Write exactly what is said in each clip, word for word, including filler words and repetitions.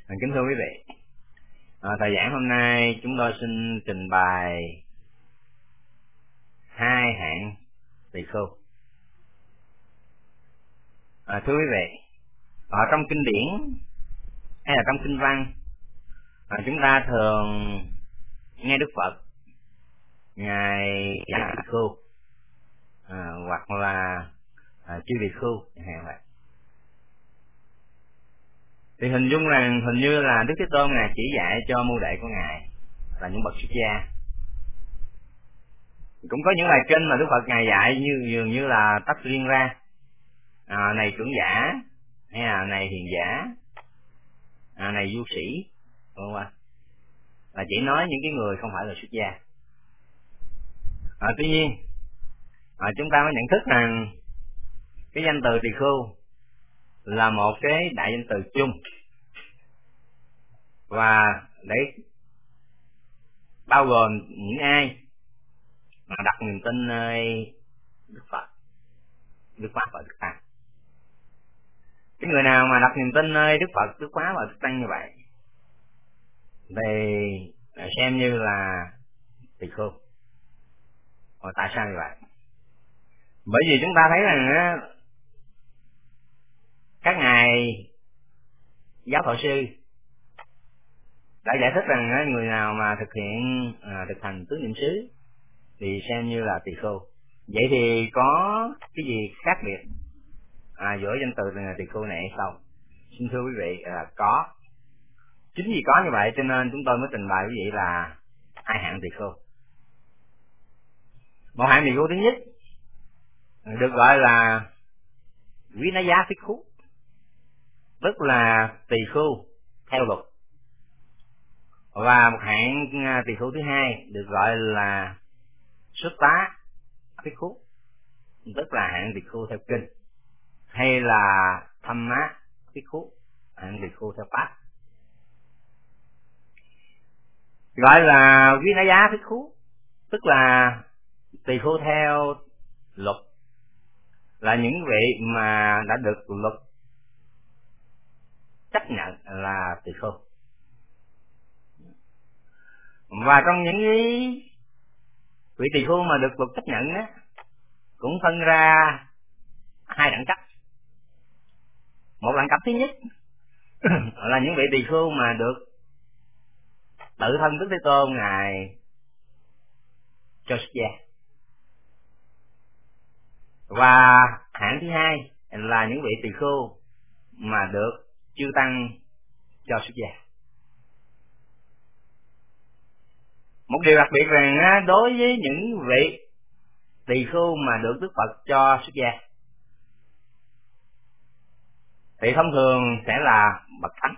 Kính thưa quý vị, à, thời giảng hôm nay chúng tôi xin trình bày hai hạng tỳ khưu. À, thưa quý vị, ở trong kinh điển hay là trong kinh văn, à, chúng ta thường nghe Đức Phật ngài giảng tỳ khưu, à, hoặc là à, chư tỳ khưu chẳng hạn vậy. Thì hình dung rằng hình như là Đức Thế Tôn ngài chỉ dạy cho môn đệ của ngài là những bậc xuất gia. Cũng có những bài kinh mà Đức Phật ngài dạy như dường như là tách riêng ra, à, này trưởng giả, hay là này hiền giả, à, này du sĩ, đúng không ạ? Là chỉ nói những cái người không phải là xuất gia. À, tuy nhiên à, chúng ta mới nhận thức rằng cái danh từ tỳ khưu là một cái đại danh từ chung, và để bao gồm những ai mà đặt niềm tin nơi Đức Phật, Đức Pháp và Đức Tăng. Cái người nào mà đặt niềm tin nơi Đức Phật, Đức Pháp và Đức Tăng như vậy thì xem như là tỳ khưu. Rồi tại sao như vậy? Bởi vì chúng ta thấy rằng các ngài giáo thọ sư đã giải thích rằng người nào mà thực hiện à, thực hành tứ niệm xứ thì xem như là tỳ khưu. Vậy thì có cái gì khác biệt à, giữa danh từ tỳ khưu này hay không? Xin thưa quý vị, là có. Chính vì có như vậy cho nên chúng tôi mới trình bày quý vị là hai hạng tỳ khưu. Một hạng tỳ khưu thứ nhất được gọi là quý ná giá phích khú, tức là tỳ khưu theo luật. Và một hạng tỳ khưu thứ hai được gọi là xuất tá phích khú, tức là hạng tỳ khưu theo kinh, hay là thâm má phích khú, hạng tỳ khưu theo pháp. Gọi là quý ná giá phích khú tức là tỳ khưu theo luật, là những vị mà đã được luật chấp nhận là tỳ khưu. Và trong những vị tỳ khưu mà được luật chấp nhận á, cũng phân ra hai đẳng cấp. Một đẳng cấp thứ nhất là những vị tỳ khưu mà được tự thân Đức Thế Tôn ngài cho xuất gia. Và hạng thứ hai là những vị tỳ khưu mà được chư tăng cho xuất gia. Một điều đặc biệt rằng đối với những vị tỳ khưu mà được Đức Phật cho xuất gia thì thông thường sẽ là bậc thánh.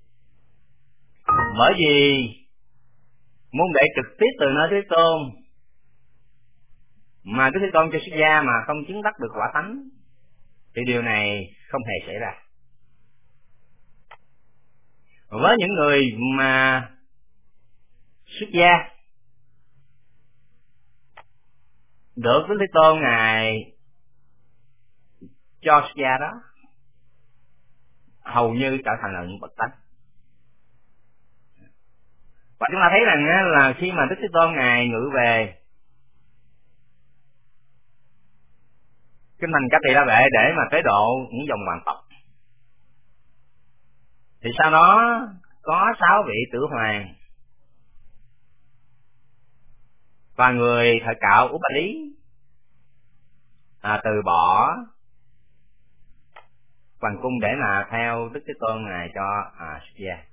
Bởi vì môn đệ trực tiếp từ nơi Thế Tôn mà Đức Thế Tôn cho xuất gia mà không chứng đắc được quả thánh thì điều này không hề xảy ra. Với những người mà xuất gia được Đức Thế Tôn ngài cho xuất gia đó, hầu như trở thành là những bậc thánh. Và chúng ta thấy rằng là khi mà Đức Thế Tôn ngài ngự về kinh thành Ca Tỳ La Vệ để mà tế độ những dòng hoàng tộc, thì sau đó có sáu vị tử hoàng và người thời cạo Ú Bà Lý à, từ bỏ hoàng cung để mà theo Đức Thế Tôn ngài cho à, xuất gia.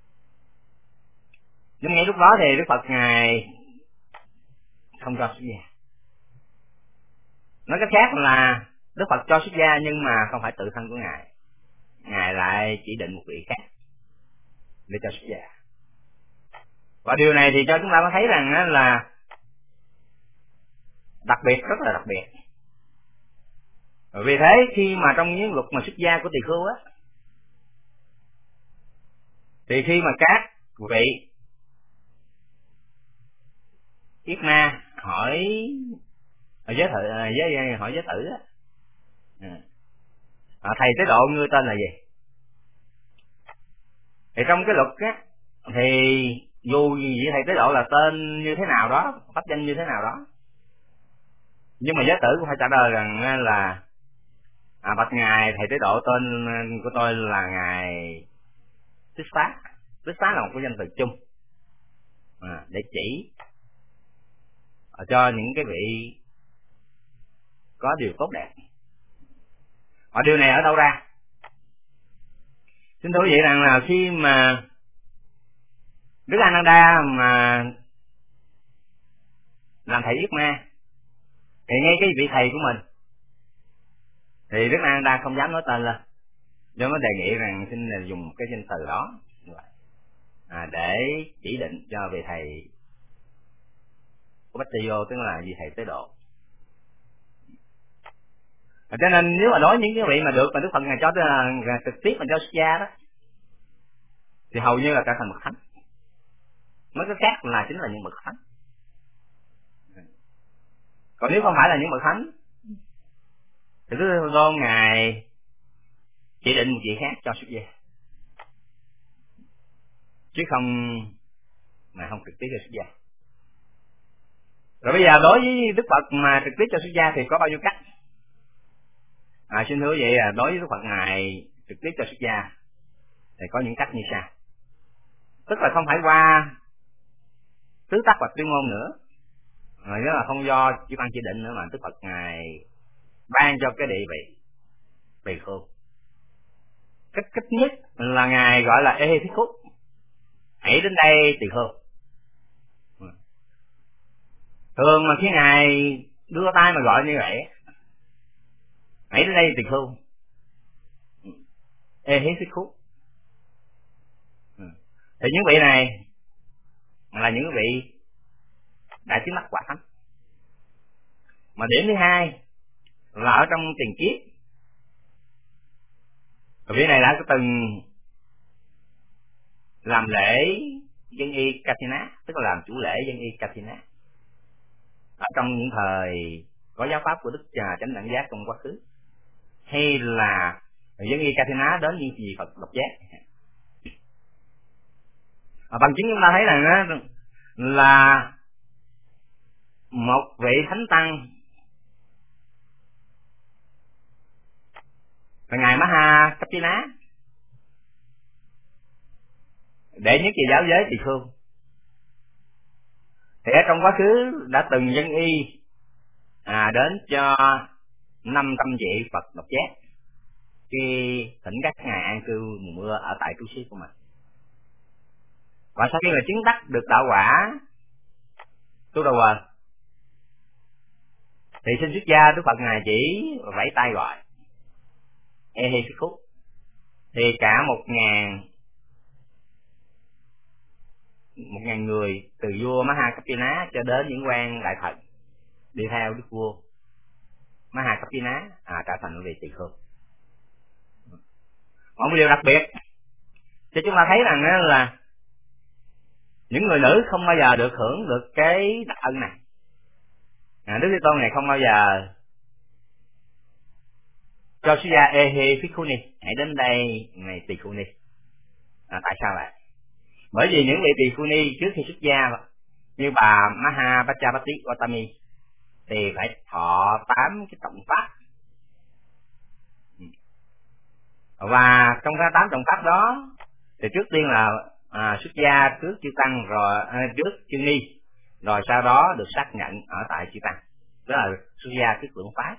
Nhưng ngay lúc đó thì Đức Phật ngài không cho xuất gia. Nói cách khác là Đức Phật cho xuất gia nhưng mà không phải tự thân của ngài, ngài lại chỉ định một vị khác để cho xuất gia. Và điều này thì cho chúng ta có thấy rằng là đặc biệt, rất là đặc biệt. Vì thế khi mà trong những luật mà xuất gia của tỳ khưu á, thì khi mà các vị yết ma hỏi giới thử giới hỏi giới tử á, à, thầy tế độ ngươi tên là gì? Thì trong cái luật á, thì dù vị thầy tế độ là tên như thế nào đó, pháp danh như thế nào đó, nhưng mà giới tử cũng phải trả lời rằng là à, bạch ngài thầy tế độ, tên của tôi là ngài Tích Phá. Tích Phá là một cái danh từ chung à, để chỉ cho những cái vị có điều tốt đẹp. Và điều này ở đâu ra? Xin thưa quý vị rằng là khi mà Đức Ananda mà làm thầy yết ma, thì ngay cái vị thầy của mình thì Đức Ananda không dám nói tên lên, do mới đề nghị rằng xin là dùng cái danh từ đó à, để chỉ định cho vị thầy của Bách Tây Vô, tức là vị thầy tế độ. À, cho nên nếu mà đối những cái vị mà được mà Đức Phật ngài cho là trực tiếp mà cho xuất gia đó, thì hầu như là trở thành bậc thánh. Mấy cái khác là chính là những bậc thánh. Còn nếu không phải là những bậc thánh thì Đức Tôn ngài chỉ định một vị khác cho xuất gia, chứ không mà không trực tiếp cho xuất gia. Rồi bây giờ đối với Đức Phật mà trực tiếp cho xuất gia thì có bao nhiêu cách? À, xin thưa quý vị, à, đối với Đức Phật ngài trực tiếp cho xuất gia thì có những cách như sau. Tức là không phải qua tứ tắc hoặc tuyên ngôn nữa, rồi đó là không do chư tăng chỉ định nữa, mà Đức Phật ngài ban cho cái địa vị tỳ khưu. Cách cách nhất là ngài gọi là ê thiết khúc, hãy đến đây tỳ khưu. Thường mà khi ngài đưa tay mà gọi như vậy, hãy đến đây tỳ khưu, ê thiết khúc, thì những vị này là những vị đã chứng đắc quả thánh. Mà điểm thứ hai là ở trong tiền kiếp, vị này đã có từng làm lễ dân y Katina, tức là làm chủ lễ dân y Katina ở trong những thời có giáo pháp của Đức Chánh Đẳng Giác trong quá khứ, hay là dân y Katina đến những vị Phật độc giác. À, bằng chứng chúng ta thấy rằng đó là một vị thánh tăng là ngài Maha Kapina, đệ nhất về giáo giới tỳ khưu, thì ở trong quá khứ đã từng dân y à, đến cho năm trăm vị Phật độc giác khi thỉnh các ngài an cư mùa mưa ở tại trú xứ của mình. Và sau khi mà chứng đắc được đạo quả tu đầu quần thì xin xuất gia, Đức Phật ngài chỉ vẫy tay gọi ê hi khúc, thì cả một ngàn một ngàn người từ vua Maha Kapina cho đến những quan đại thần đi theo đức vua Maha Kapina à, trở thành vị tỳ khưu. Một điều đặc biệt cho chúng ta thấy rằng là những người nữ không bao giờ được hưởng được cái đặc ân này. À, Đức Thế Tôn này không bao giờ cho xuất gia ê hi phích khu ni, hãy đến đây này tỳ khu ni. À, tại sao vậy? Bởi vì những vị tỳ khu ni trước khi xuất gia như bà Maha Pachapati Gautami thì phải thọ tám cái trọng pháp, và trong cái tám trọng pháp đó thì trước tiên là à, xuất gia trước chư tăng, rồi à, trước chư ni, rồi sau đó được xác nhận ở tại chư tăng, đó là xuất gia trước lưỡng phái.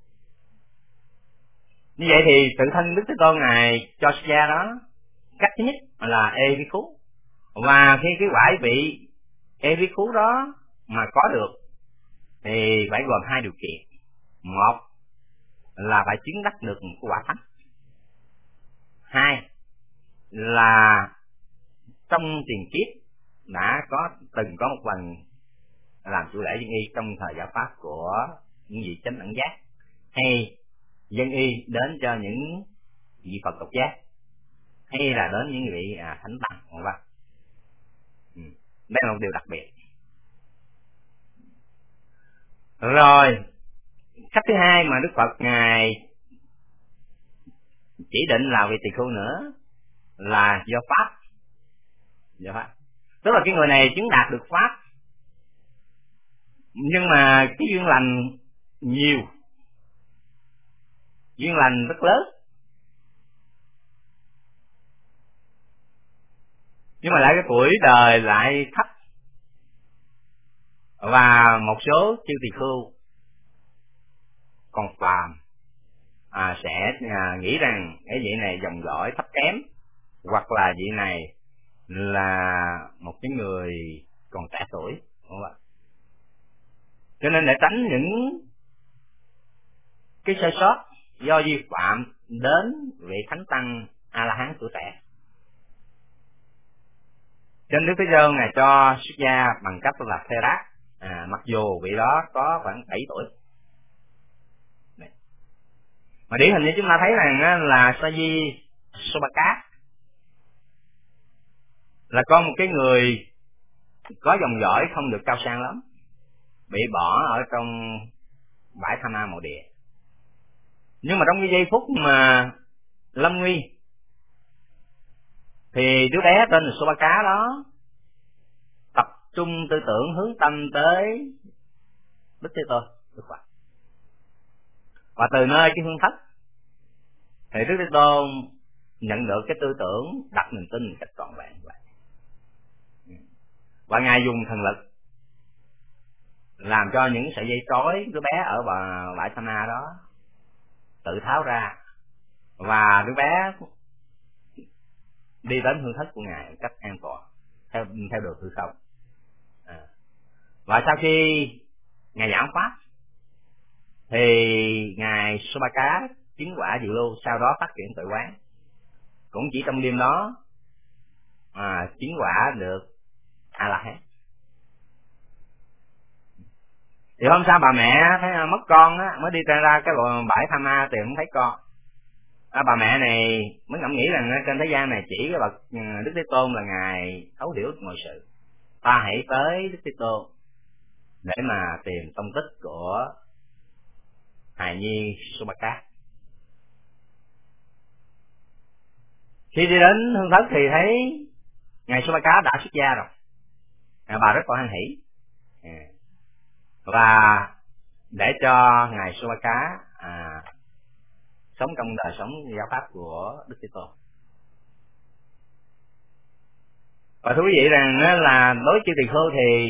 Như vậy thì tự thân Đức Thế Tôn ngài cho xuất gia đó, cách thứ nhất là ê vi khú, và khi cái quả vị ê vi khú đó mà có được thì phải gồm hai điều kiện. Một là phải chứng đắc được một quả thánh, hai là trong tiền kiếp đã có từng có một lần làm chủ lễ dân y trong thời giáo pháp của những vị chánh đẳng giác, hay dân y đến cho những vị Phật độc giác, hay là đến những vị à, thánh tăng vân vân. Ừ. Đây là một điều đặc biệt. Rồi cách thứ hai mà Đức Phật ngài chỉ định là vị tỳ khưu nữa là do pháp Dạ phải. Tức là cái người này chứng đạt được pháp, nhưng mà cái duyên lành nhiều, duyên lành rất lớn, nhưng mà lại cái tuổi đời lại thấp, và một số chư tỳ khưu còn phàm à, sẽ à, nghĩ rằng cái vị này dòng dõi thấp kém, hoặc là vị này là một cái người còn trẻ tuổi, đúng không ạ? Cho nên để tránh những cái sơ sót do vi phạm đến vị thánh tăng A La Hán tuổi trẻ, trên Đức Thế Tôn ngài cho xuất gia bằng cách là thê rác, à, mặc dù vị đó có khoảng bảy tuổi. Đấy. Mà điển hình như chúng ta thấy rằng là Sa Di Sobaka là con một cái người có dòng dõi không được cao sang lắm, bị bỏ ở trong bãi Tham Ma Mộ Địa. Nhưng mà trong cái giây phút mà lâm nguy thì đứa bé tên là Sobaka đó tập trung tư tưởng hướng tâm tới Đức Thế Tôn, Đức Phật. Và từ nơi cái hương thất thì Đức Thế Tôn nhận được cái tư tưởng đặt niềm tin một cách trọn vẹn vậy. Và ngài dùng thần lực làm cho những sợi dây trói đứa bé ở bãi Tham Ma đó tự tháo ra, và đứa bé đi đến hương thất của ngài một cách an toàn theo theo đường hư không. À. Và sau khi ngài giảng pháp thì ngài Sobaka chứng quả diệu lưu, sau đó phát triển tuệ quán. Cũng chỉ trong đêm đó à, chứng quả được A La Hán. Thì hôm sau bà mẹ thấy mất con á, mới đi ra cái bãi Tham Ma tìm không thấy con. À, bà mẹ này mới ngẫm nghĩ rằng trên thế gian này chỉ cái bậc Đức Thế Tôn là ngài thấu hiểu mọi sự. Ta hãy tới Đức Thế Tôn để mà tìm tông tích của hài nhi Sobaka. Khi đi đến hương thất thì thấy ngài Sobaka đã xuất gia rồi. À, bà rất là hoan hỷ. À. Và để cho ngài Sobaka à, sống trong đời sống giáo pháp của Đức Thế Tôn. Và thú vị rằng là đối chư tỳ khưu thì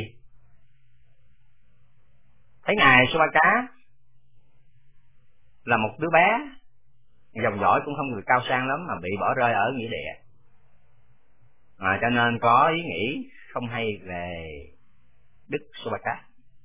thấy ngài Sobaka là một đứa bé dòng dõi cũng không được cao sang lắm, mà bị bỏ rơi ở nghĩa địa, à, cho nên có ý nghĩ không hay về Đức Sobaka.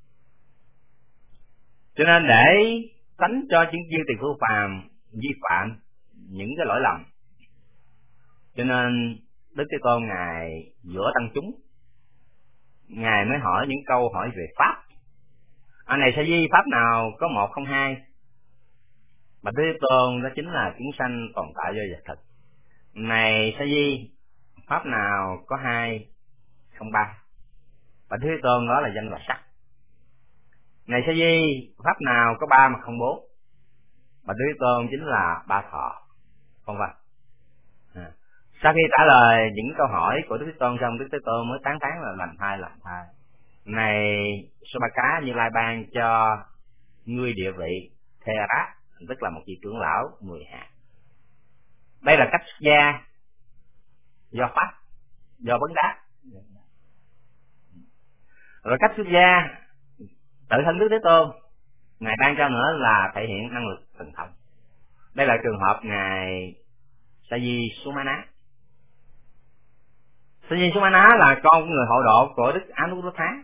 Cho nên để tránh cho những chư tỳ khưu phàm vi phạm những cái lỗi lầm, cho nên Đức Thế Tôn ngài giữa tăng chúng, ngài mới hỏi những câu hỏi về pháp. Anh à, này Sa Di, pháp nào có một không hai? Bạch Đức Thế Tôn đó chính là chúng sanh tồn tại do vật thực. Này Sa Di, pháp nào có hai không ba? Bạch Đức Thế Tôn đó là danh và sắc. Này Sa Di, pháp nào có ba mà không bốn? Bạch Đức Thế Tôn chính là ba thọ, vân vân. À. Sau khi trả lời những câu hỏi của Đức Thế Tôn xong, Đức Thế Tôn mới tán thán là lành thai lành thai. Này Sobaka, Như Lai ban cho ngươi địa vị Thê Rát, tức là một vị trưởng lão mười hạt. Đây là cách xuất gia do pháp, do vấn đáp. Rồi cách xuất gia tự thân Đức Thế Tôn ngài ban cho nữa là thể hiện năng lực thần thông. Đây là trường hợp ngài Sa Di Sumana. Sa Di Sumana là con của người hộ độ của Đức Anuruddha,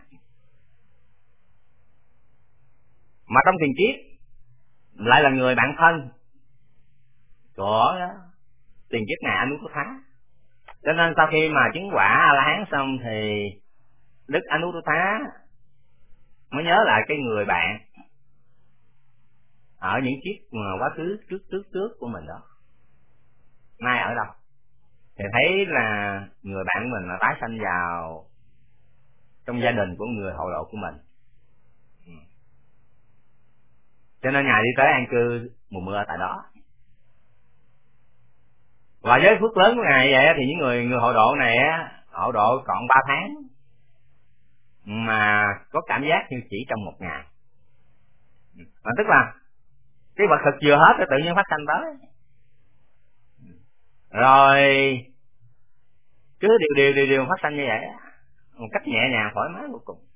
mà trong tiền kiếp lại là người bạn thân của tiền kiếp ngài Anuruddha. Cho nên sau khi mà chứng quả A La Hán xong thì Đức Anuruddha mới nhớ lại cái người bạn ở những kiếp quá khứ trước trước trước của mình đó, nay ở đâu, thì thấy là người bạn của mình là tái sanh vào trong gia đình của người hộ độ của mình. Cho nên ngài đi tới an cư mùa mưa tại đó. Và với phước lớn của ngài vậy thì những người người hộ độ này hộ độ còn ba tháng mà có cảm giác như chỉ trong một ngày. Mà tức là cái vật thực vừa hết rồi tự nhiên phát sanh tới, rồi cứ điều điều điều điều phát sanh như vậy một cách nhẹ nhàng thoải mái vô cùng.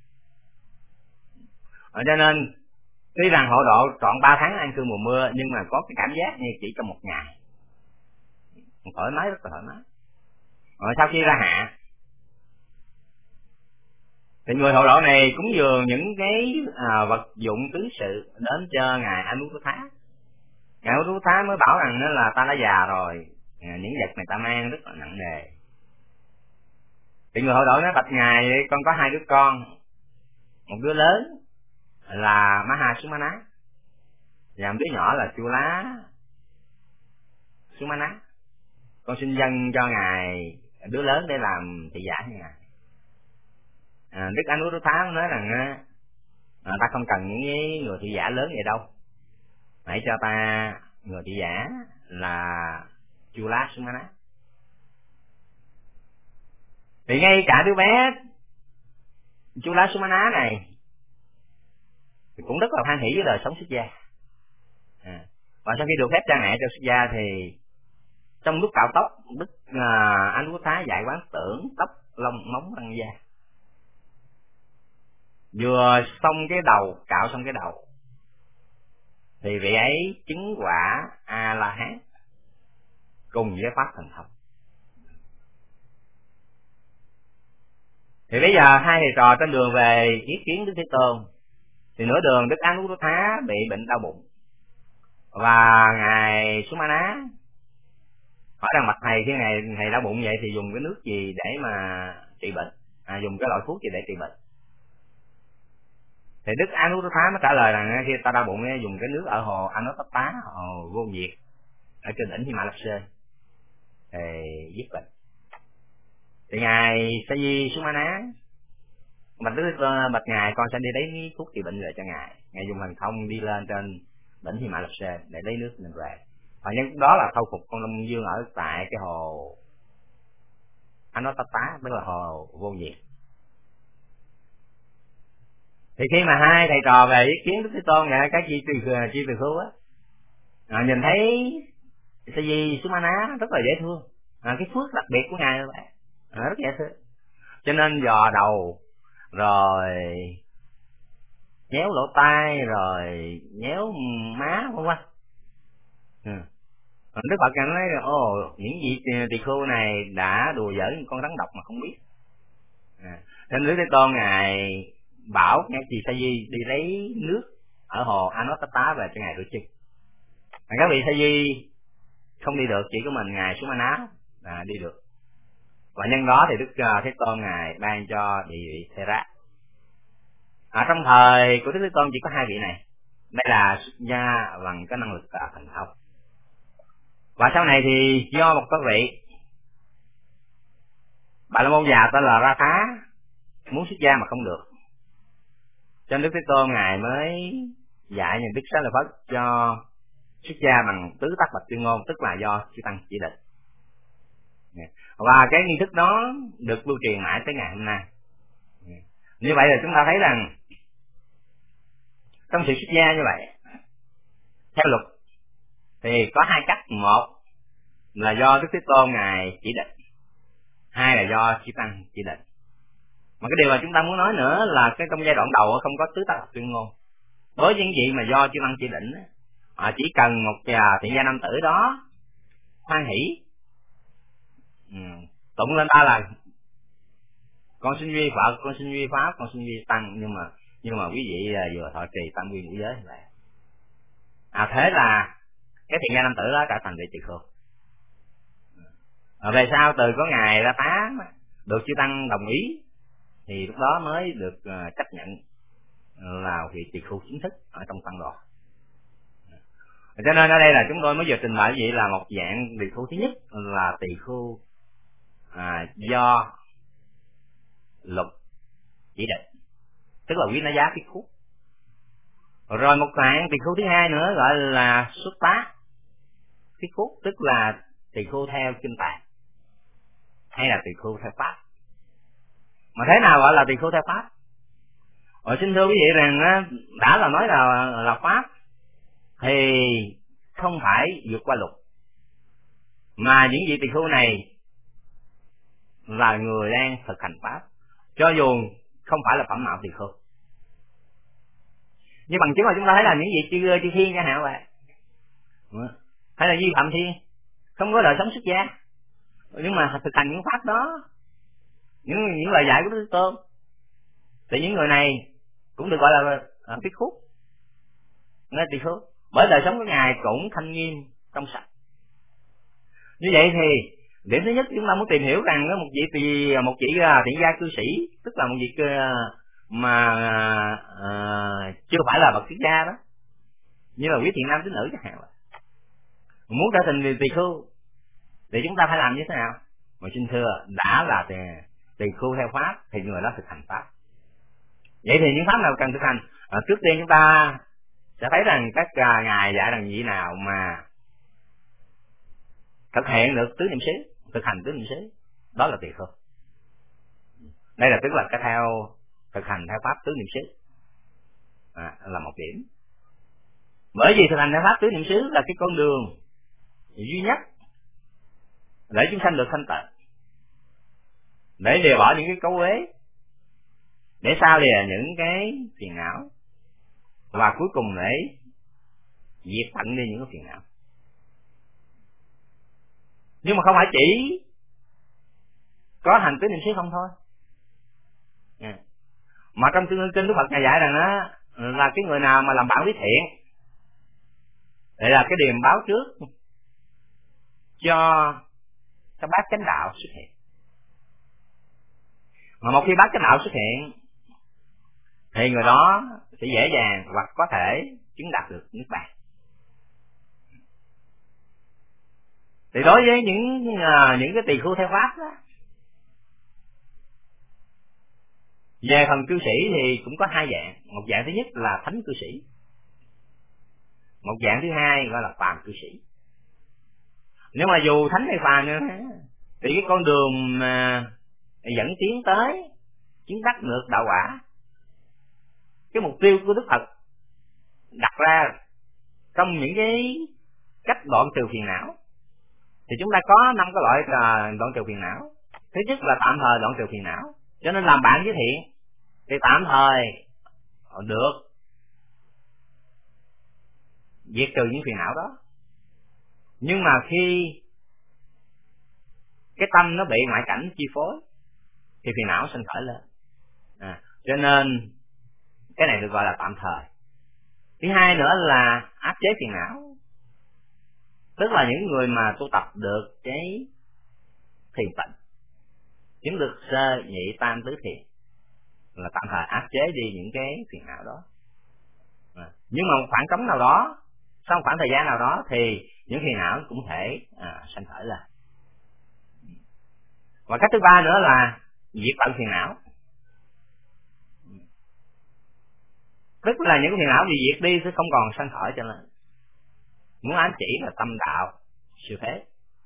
Cho nên tuy rằng hộ độ trọn ba tháng an cư mùa mưa nhưng mà có cái cảm giác như chỉ trong một ngày, thoải mái, rất là thoải mái. Rồi sau khi ra hạ thì người hộ độ này cúng dường những cái à, vật dụng tứ sự đến cho ngài Anuruddha. Ngài Anuruddha mới bảo rằng là ta đã già rồi, những vật này ta mang rất là nặng nề. Thì người hộ độ nói: bạch ngài, con có hai đứa con, một đứa lớn là Mahasumana và một đứa nhỏ là Chula Sumana. Con xin dâng cho ngài đứa lớn để làm thị giả cho ngài. À, Đức Anuruddha nói rằng à, ta không cần những người thị giả lớn vậy đâu, hãy cho ta người thị giả là Chula Sumana. Thì ngay cả đứa bé Chula Sumana này thì cũng rất là hoan hỷ với đời sống xuất gia. À, và sau khi được phép cha mẹ cho xuất gia thì trong lúc cạo tóc, Đức à, Anuruddha dạy quán tưởng tóc lông móng răng da. Vừa xong cái đầu, cạo xong cái đầu thì vị ấy chứng quả A La Hán cùng với pháp thần thông. Thì bây giờ hai thầy trò trên đường về ý kiến Đức Thế Tôn, thì nửa đường Đức Anuruddha bị bệnh đau bụng, và ngài Sumana hỏi rằng: bạch thầy, khi ngài thầy đau bụng vậy thì dùng cái nước gì để mà trị bệnh, à, dùng cái loại thuốc gì để trị bệnh? Thì Đức Anuruddha mới trả lời rằng khi ta đau bụng dùng cái nước ở hồ Anathapta, hồ vô diệt ở trên đỉnh Himalaya thì dứt bệnh. Thì ngài Saji Sumana bạch Đức bạch ngài, con sẽ đi lấy thuốc trị bệnh về cho ngài. Ngài dùng thần thông đi lên trên đỉnh Himalaya để lấy nước lên về. Và nhân đó là khôi phục con Long Dương ở tại cái hồ Anathapta, tức là hồ vô diệt. Thì khi mà hai thầy trò về ý kiến Đức Thế Tôn, ngài cái chi từ chi từ khu á, à, nhìn thấy Saji Sumana rất là dễ thương, à, cái phước đặc biệt của ngài là vậy, à, rất dễ thương, cho nên dò đầu rồi nhéo lỗ tai rồi nhéo má vân vân. Ừ. Đức Phật nói: ồ, những vị tỳ khưu này đã đùa giỡn con rắn độc mà không biết. À, nên Đức Thế Tôn ngài bảo ngài chị Sa Di đi lấy nước ở hồ Anathapta về cho ngài rửa chân. Mà các vị Sa Di không đi được, chỉ có mình ngài Sumana là đi được. Và nhân đó thì Đức Thế Tôn ngài ban cho địa vị Thera. Ở trong thời của Đức Thế Tôn chỉ có hai vị này, đây là xuất gia bằng cái năng lực thần thông. Và sau này thì do một các vị Bà La Môn già tên là Ra Phá muốn xuất gia mà không được, cho nên Đức Thế Tôn ngài mới dạy những Đức Xá Lợi Phất cho xuất gia bằng tứ tác bạch tuyên ngôn, tức là do chư tăng chỉ định. Và cái nghi thức đó được lưu truyền mãi tới ngày hôm nay. Như vậy là chúng ta thấy rằng trong sự xuất gia như vậy, theo luật thì có hai cách: một là do Đức Thế Tôn ngài chỉ định, hai là do chư tăng chỉ định. Mà cái điều mà chúng ta muốn nói nữa là cái trong giai đoạn đầu không có tứ tác bạch tuyên ngôn. Với những vị mà do chư tăng chỉ định, họ chỉ cần một thiện gia nam tử đó hoan hỷ ừ, tụng lên ba lần: con xin duy Phật, con xin duy Pháp, con xin duy Tăng. Nhưng mà nhưng mà quý vị vừa thọ trì tam quy ngũ giới vậy. À, thế là cái thiện gia nam tử đó trở thành vị tỳ khưu. À, về sau từ có ngài Ra Phá được chư tăng đồng ý thì lúc đó mới được uh, chấp nhận là vị tỳ khưu chính thức ở trong tăng đoàn. Cho nên ở đây là chúng tôi mới vừa trình bày vậy là một dạng tỳ khưu thứ nhất là tỳ khưu à, do luật chỉ định, tức là quý na giá phiết khúc. Rồi một dạng tỳ khưu thứ hai nữa gọi là xuất tá phiết khúc, tức là tỳ khưu theo kinh tạng hay là tỳ khưu theo pháp. Mà thế nào gọi là tỳ khưu theo pháp? Rồi xin thưa quý vị rằng đã là nói là là pháp thì không phải vượt qua luật, mà những vị tỳ khưu này là người đang thực hành pháp, cho dù không phải là phẩm mạo tỳ khưu. Như bằng chứng là chúng ta thấy là những vị chư chư thiên chẳng hạn vậy, hay là vi phạm thiên, không có đời sống xuất gia, nhưng mà thực hành những pháp đó, những những lời dạy của Đức Thế Tôn, thì những người này cũng được gọi là uh, phiết khúc, nghe tỳ khưu, bởi đời sống của ngài cũng thanh nghiêm trong sạch. Như vậy thì điểm thứ nhất chúng ta muốn tìm hiểu rằng một vị tỳ một vị thiện gia cư sĩ, tức là một vị mà uh, chưa phải là bậc xuất gia đó, như là quý thiện nam tín nữ chẳng hạn. Muốn trở thành tỳ khưu thì chúng ta phải làm như thế nào? Mà xin thưa, đã là tỳ, tỳ khưu theo pháp thì người đó thực hành pháp. Vậy thì những pháp nào cần thực hành? À, trước tiên chúng ta sẽ thấy rằng các uh, ngài dạy rằng vị nào mà thực hiện được tứ niệm xứ, thực hành tứ niệm xứ, đó là tỳ khưu. Đây là tức là cái theo thực hành theo pháp tứ niệm xứ, à, là một điểm. Bởi vì thực hành theo pháp tứ niệm xứ là cái con đường duy nhất để chúng sanh được thanh tịnh, để lìa bỏ những cái cấu uế, để sao lìa những cái phiền não, và cuối cùng để diệt tận đi những cái phiền não. Nhưng mà không phải chỉ có hành tứ niệm xứ không thôi, yeah. Mà trong kinh Đức Phật ngài dạy rằng đó là cái người nào mà làm bạn với thiện, đây là cái điềm báo trước cho cái bát chánh đạo xuất hiện. Mà một khi bát chánh đạo xuất hiện thì người đó sẽ dễ dàng hoặc có thể chứng đạt được niết bàn. Thì đối với những những cái tỳ khưu theo pháp đó, về phần cư sĩ thì cũng có hai dạng. Một dạng thứ nhất là thánh cư sĩ, một dạng thứ hai gọi là phàm cư sĩ. Nhưng mà dù thánh hay phàm nữa thì cái con đường mà dẫn tiến tới chứng đắc được đạo quả, cái mục tiêu của Đức Phật đặt ra trong những cái cách đoạn trừ phiền não, thì chúng ta có năm cái loại đoạn trừ phiền não. Thứ nhất là tạm thời đoạn trừ phiền não, cho nên làm bạn với thiện thì tạm thời được diệt trừ những phiền não đó. Nhưng mà khi cái tâm nó bị ngoại cảnh chi phối thì phiền não sinh khởi lên, à, cho nên cái này được gọi là tạm thời. Thứ hai nữa là áp chế phiền não, tức là những người mà tu tập được cái thiền tịnh, chứng được sơ nhị tam tứ thiền, là tạm thời áp chế đi những cái phiền não đó. À, nhưng mà một khoảng trống nào đó, sau một khoảng thời gian nào đó thì những phiền não cũng thể à, sanh khởi lên. Và cách thứ ba nữa là diệt tận phiền não, tức là những phiền não bị diệt đi sẽ không còn sanh khởi. Cho nên muốn ám chỉ là tâm đạo siêu thế.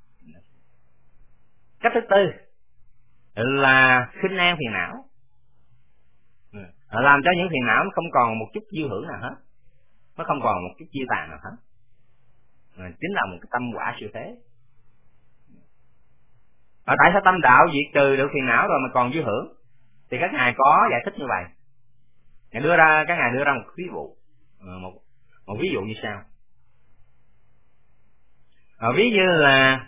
Cách thứ tư là khinh an phiền não, làm cho những phiền não nó không còn một chút dư hưởng nào hết, nó không còn một chút chia tàn nào hết, chính là một cái tâm quả siêu thế. Ở tại sao tâm đạo diệt trừ được phiền não rồi mà còn dư hưởng? Thì các ngài có giải thích như vậy. Ngài đưa ra các ngài đưa ra một ví dụ, một một ví dụ như sau. À, ví như là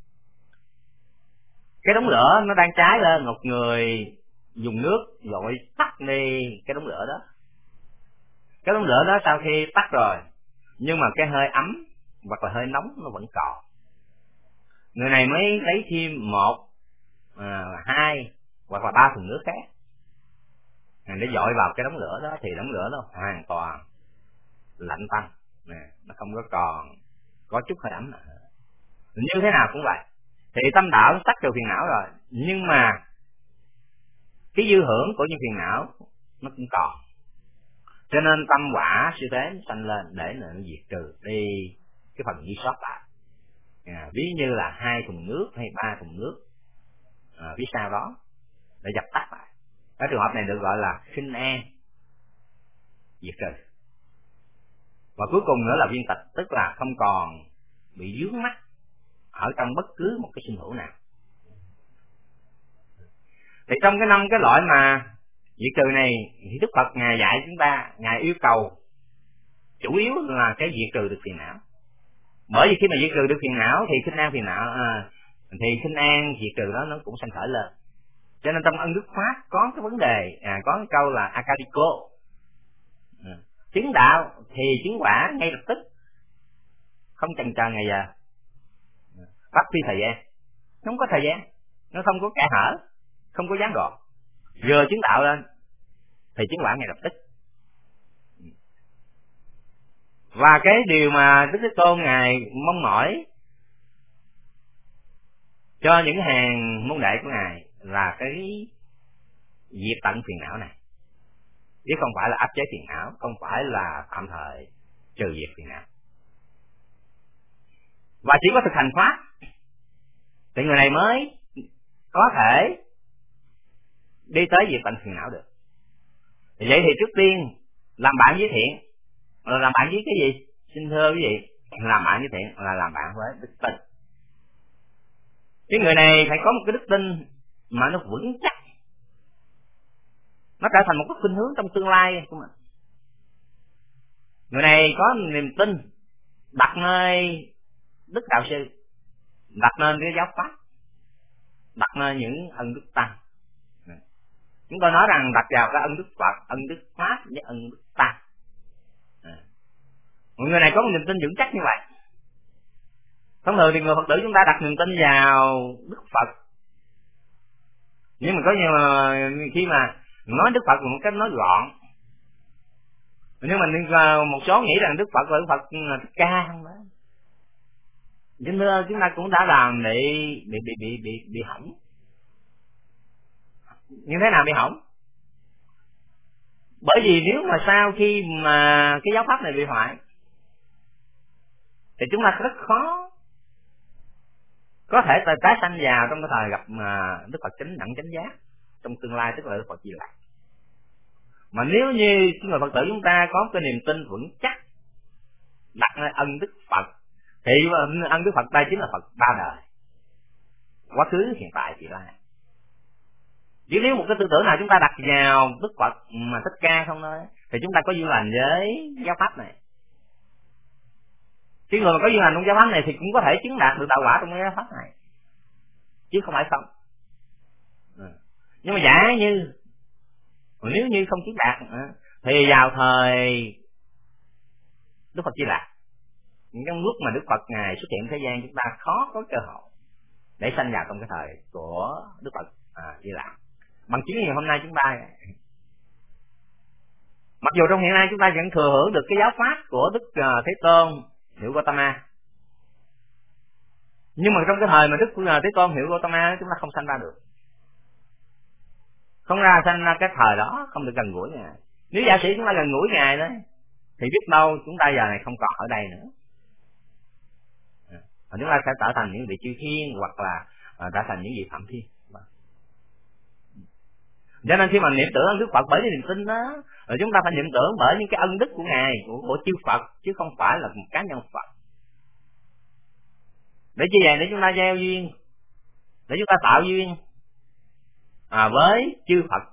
cái đống lửa nó đang cháy lên, một người dùng nước dội tắt đi cái đống lửa đó. Cái đống lửa đó sau khi tắt rồi, nhưng mà cái hơi ấm hoặc là hơi nóng nó vẫn còn. Người này mới lấy thêm một, à, hai hoặc là ba thùng nước khác để dội vào cái đống lửa đó, thì đống lửa nó hoàn toàn lạnh tanh, nó không có còn có chút hơi ấm nào. Như thế nào cũng vậy. Thì tâm đạo nó tắt trừ phiền não rồi, nhưng mà cái dư hưởng của những phiền não nó cũng còn, cho nên tâm quả siêu thế sanh lên để nó diệt trừ đi cái phần dư sót lại. À, ví như là hai thùng nước hay ba thùng nước à, phía sau đó để dập tắt lại. Cái trường hợp này được gọi là khinh an diệt trừ. Và cuối cùng nữa là viên tịch, tức là không còn bị vướng mắc ở trong bất cứ một cái sinh hữu nào. Thì trong cái năm cái loại mà diệt trừ này thì Đức Phật ngài dạy chúng ta, ngài yêu cầu chủ yếu là cái diệt trừ được phiền não. Bởi vì khi mà diệt trừ được phiền não thì khinh an phiền não à, thì khinh an diệt trừ đó nó cũng sanh khởi lên. Cho nên trong ân đức pháp có cái vấn đề à, có cái câu là akadiko, à, chứng đạo thì chứng quả ngay lập tức, không chần chờ ngày giờ, phát phi thời gian, không có thời gian, nó không có kẽ hở, không có gián đoạn, vừa chứng đạo lên thì chứng quả ngay lập tức. Và cái điều mà Đức Thế Tôn ngài mong mỏi cho những hàng môn đệ của ngài là cái diệt tận phiền não này, chứ không phải là áp chế phiền não, không phải là tạm thời trừ diệt phiền não. Và chỉ có thực hành pháp thì người này mới có thể đi tới diệt tận phiền não được. Vậy thì trước tiên làm bạn với thiện, là làm bạn với cái gì? Xin thưa quý vị, làm bạn với thiện là làm bạn với đức tin. Cái người này phải có một cái đức tin mà nó vững chắc, nó trở thành một cái khuynh hướng trong tương lai của mình. Người này có niềm tin đặt nơi đức đạo sư, đặt nơi cái giáo pháp, đặt nơi những ân đức tăng. Chúng tôi nói rằng đặt vào cái ân đức Phật, ân đức pháp với ân đức tăng. Mọi người này có một niềm tin vững chắc như vậy. Thông thường thì người Phật tử chúng ta đặt niềm tin vào Đức Phật, nhưng mà có như mà khi mà nói Đức Phật một cách nói gọn, nhưng mà một số nghĩ rằng Đức Phật là Đức Phật Thích Ca không đó. Chúng ta chúng ta cũng đã làm bị bị bị bị bị bị hỏng. Như thế nào bị hỏng? Bởi vì nếu mà sau khi mà cái giáo pháp này bị hoại thì chúng ta rất khó có thể tái sanh vào trong cái thời gặp mà Đức Phật chánh đẳng chánh giác trong tương lai, tức là Đức Phật Di Lặc. Mà nếu như người Phật tử chúng ta có cái niềm tin vững chắc đặt nơi ân Đức Phật thì ân Đức Phật đây chính là Phật ba đời, quá khứ, hiện tại, vị lai. Chứ nếu một cái tư tưởng nào chúng ta đặt vào Đức Phật mà Thích Ca không nói thì chúng ta có duyên lành với giáo pháp này. Chứ người mà có duyên lành trong giáo pháp này thì cũng có thể chứng đạt được đạo quả trong cái giáo pháp này, chứ không phải không. Nhưng mà giả như nếu như không chứng đạt thì vào thời Đức Phật Di Lặc, những cái lúc mà Đức Phật ngài xuất hiện thế gian, chúng ta khó có cơ hội để sanh vào trong cái thời của Đức Phật à, Di Lặc. Bằng chứng như hôm nay chúng ta, mặc dù trong hiện nay chúng ta vẫn thừa hưởng được cái giáo pháp của Đức Thế Tôn Hiệu Gautama, nhưng mà trong cái thời mà Đức Thế Tôn Hiệu Gautama chúng ta không sanh ra được, không ra sanh ra cái thời đó, không được gần gũi ngài. Nếu giả sử chúng ta gần gũi ngài đó thì biết đâu chúng ta giờ này không còn ở đây nữa, và chúng ta sẽ trở thành những vị chư thiên hoặc là trở thành những vị phạm thiên. Cho nên khi mà niệm tưởng ân Đức Phật bởi cái niềm tin đó, rồi chúng ta phải niệm tưởng bởi những cái ân đức của ngài, của, của chư Phật, chứ không phải là một cá nhân Phật. Để chi vậy? Để chúng ta gieo duyên, để chúng ta tạo duyên à, với chư Phật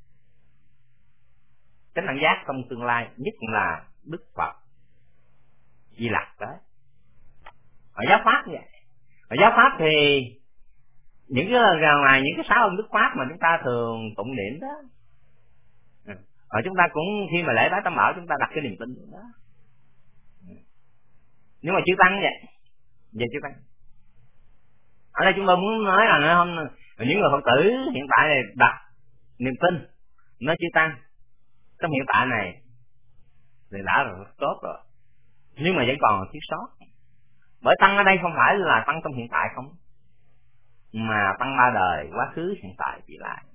chánh đẳng giác trong tương lai, nhất là Đức Phật Di Lặc đấy. Ở giáo pháp vậy, ở giáo pháp thì những cái ngoài những cái sáu ân đức pháp mà chúng ta thường tụng niệm đó, ở chúng ta cũng khi mà lễ bái tam bảo chúng ta đặt cái niềm tin đó. Nhưng mà chư tăng vậy, về chư tăng ở đây chúng tôi muốn nói là không, những người Phật tử hiện tại này đặt niềm tin nói chư tăng trong hiện tại này thì đã rất tốt rồi, nhưng mà vẫn còn thiếu sót. Bởi tăng ở đây không phải là tăng trong hiện tại không, mà tăng ba đời, quá khứ, hiện tại, vị lai.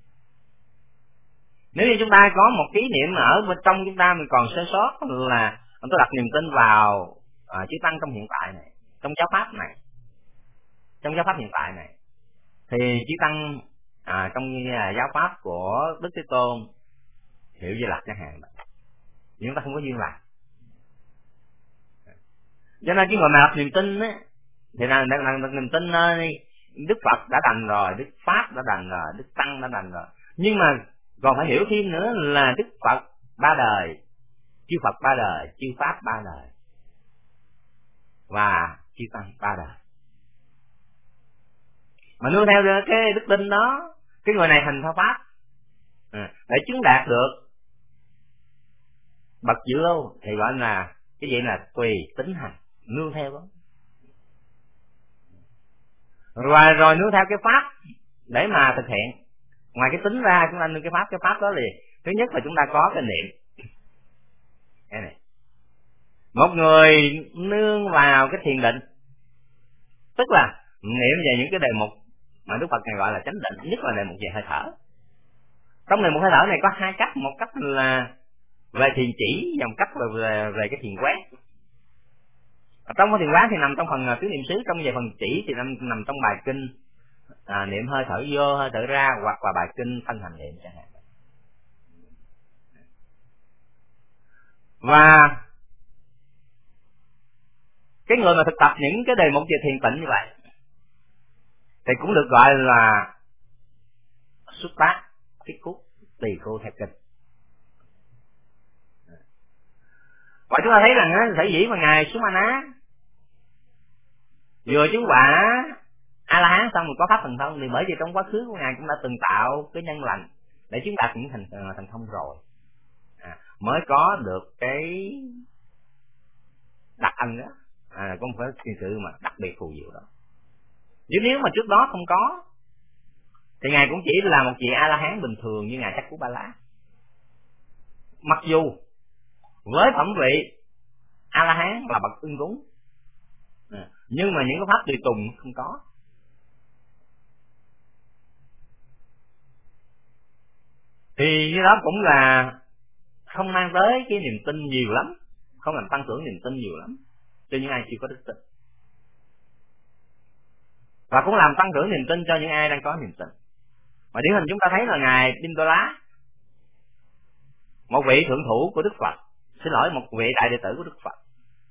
Nếu như chúng ta có một kỷ niệm ở bên trong chúng ta mình còn sơ sót là tôi đặt niềm tin vào à, chư tăng trong hiện tại này, trong giáo pháp này, trong giáo pháp hiện tại này, thì chư tăng à, trong giáo pháp của Đức Thế Tôn Hiệu Di Lặc chẳng hạn, nhưng chúng ta không có duyên lành. Cho nên cái người mà đặt niềm tin á, thì là đặt niềm tin nơi Đức Phật đã đành rồi, Đức Pháp đã đành rồi, Đức Tăng đã đành rồi, nhưng mà còn phải hiểu thêm nữa là Đức Phật ba đời, chư Phật ba đời, chư Pháp ba đời và chư Tăng ba đời. Mà nương theo cái đức tin đó, cái người này hành theo pháp à, để chứng đạt được bậc dự lưu thì gọi là cái gì, là tùy tính hành, nương theo đó. Rồi rồi nương theo cái pháp để mà thực hiện. Ngoài cái tính ra chúng ta nương cái pháp, cái pháp đó liền. Thứ nhất là chúng ta có cái niệm. Cái này. Một người nương vào cái thiền định, tức là niệm về những cái đề mục mà Đức Phật này gọi là chánh định, nhất là đề mục về hơi thở. Trong đề mục hơi thở này có hai cách, một cách là về thiền chỉ và một cách là về, về cái thiền quán. Trong cái thiền quán thì nằm trong phần tứ niệm xứ, trong về phần chỉ thì nằm, nằm trong bài kinh à, niệm hơi thở vô hơi thở ra, hoặc là bài kinh thân hành niệm chẳng hạn. Và cái người mà thực tập những cái đề mục về thiền tịnh như vậy thì cũng được gọi là xuất bát thiết cút tỳ khưu theo kinh. Và chúng ta thấy rằng á, sở dĩ mà ngài Xuất Ma Ná vừa chứng quả A La Hán xong rồi có pháp thần thông, thì bởi vì trong quá khứ của ngài cũng đã từng tạo cái nhân lành để chứng đạt những thành thần thông rồi, à, mới có được cái đặc ân đó, à, có một cái thiên sự mà đặc biệt phù diệu đó. Chứ nếu mà trước đó không có thì ngài cũng chỉ là một vị A La Hán bình thường như ngài Chắc Cú Ba La. Mặc dù với phẩm vị A La Hán là bậc ưng cúng, à, nhưng mà những cái pháp tùy tùng không có. Thì cái đó cũng là không mang tới cái niềm tin nhiều lắm, không làm tăng trưởng niềm tin nhiều lắm cho những ai chưa có đức tin, và cũng làm tăng trưởng niềm tin cho những ai đang có niềm tin. Mà điển hình chúng ta thấy là ngài Đinh Đô Lá, một vị thượng thủ của Đức Phật, xin lỗi, một vị đại đệ tử của Đức Phật,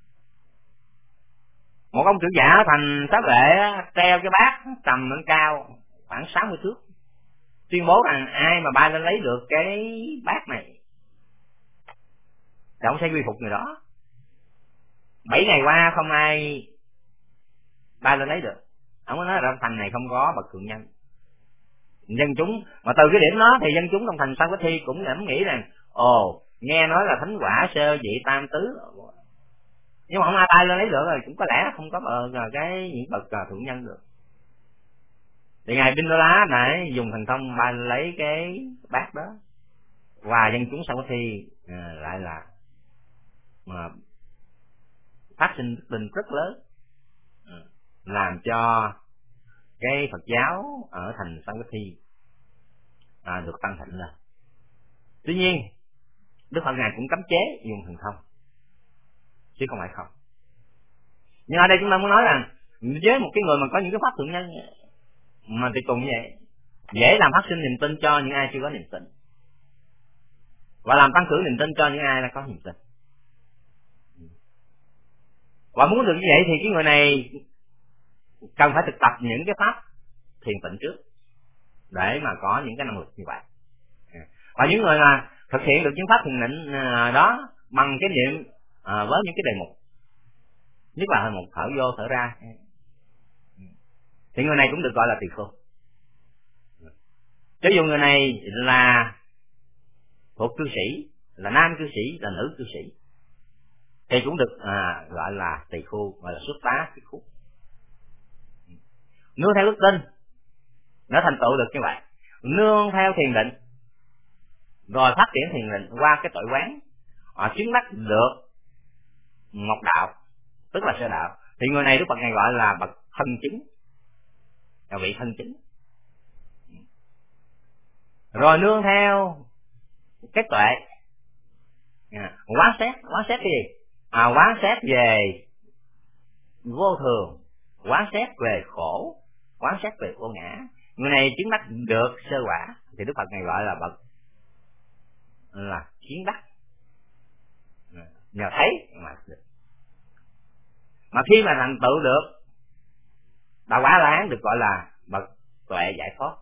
một ông trưởng giả thành xá vệ treo cái bát tầm lên cao khoảng sáu mươi thước, tuyên bố rằng ai mà bay lên lấy được cái bát này thì ông sẽ quy phục người đó. Bảy ngày qua không ai bay lên lấy được. Ông có nói là thành này không có bậc thượng nhân. Dân chúng mà từ cái điểm đó thì dân chúng trong thành Savatthi cũng ngẫm nghĩ rằng ồ, nghe nói là thánh quả sơ vị tam tứ, nhưng mà không ai bay lên lấy được rồi, cũng có lẽ không có bờ cái những bậc thượng nhân được. Thì ngài Đinh Đô Lá này dùng thần thông bay lấy cái bát đó, và dân chúng Savatthi à, lại là mà phát sinh đức tin rất lớn, làm cho cái Phật giáo ở thành Savatthi à, được tăng thịnh lên. Tuy nhiên Đức Phật ngài cũng cấm chế dùng thần thông, chứ không phải không. Nhưng ở đây chúng ta muốn nói rằng với một cái người mà có những cái pháp thượng nhân mà tùy tùng như vậy, dễ làm phát sinh niềm tin cho những ai chưa có niềm tin, và làm tăng trưởng niềm tin cho những ai đã có niềm tin. Và muốn được như vậy thì cái người này cần phải thực tập những cái pháp thiền tịnh trước để mà có những cái năng lực như vậy. Và những người mà thực hiện được những pháp thiền định đó bằng cái niệm à, với những cái đề mục, nhất là một thở vô thở ra, thì người này cũng được gọi là tỳ khưu. Cho dù người này là thuộc cư sĩ, là nam cư sĩ, là nữ cư sĩ, thì cũng được à, gọi là tỳ khưu, gọi là xuất tá tỳ khưu. Nương theo đức tin nó thành tựu được như vậy, nương theo thiền định rồi phát triển thiền định qua cái tội quán, họ chứng đắc được một đạo, tức là sơ đạo, thì người này Đức Phật ngài gọi là bậc thân chứng, là vị thân chứng. Rồi nương theo cái tuệ à, quán xét, quán xét cái gì? À, quán xét về vô thường, quán xét về khổ, quán xét về vô ngã, người này chứng đắc được sơ quả thì Đức Phật này gọi là bậc là kiến đắc, nhờ thấy mà được. Mà khi mà thành tựu được đạo quả La Hán được gọi là bậc tuệ giải thoát.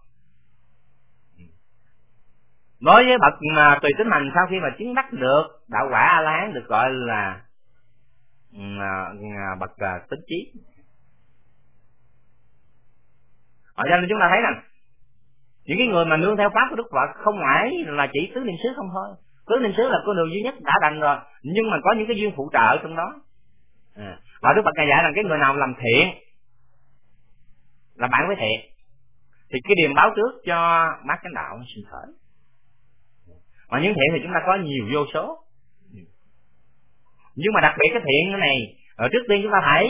Đối với bậc mà tùy tính hành sau khi mà chứng đắc được đạo quả A La Hán được gọi là bậc tính trí. Cho nên chúng ta thấy rằng những cái người mà nương theo pháp của Đức Phật không phải là chỉ tứ niệm xứ không thôi. Tứ niệm xứ là con đường duy nhất đã đành rồi, nhưng mà có những cái duyên phụ trợ trong đó. À, và Đức Phật dạy rằng cái người nào làm thiện là bạn với thiện thì cái điềm báo trước cho bát chánh đạo nó sinh khởi. Mà những thiện thì chúng ta có nhiều vô số, nhưng mà đặc biệt cái thiện này ở trước tiên chúng ta phải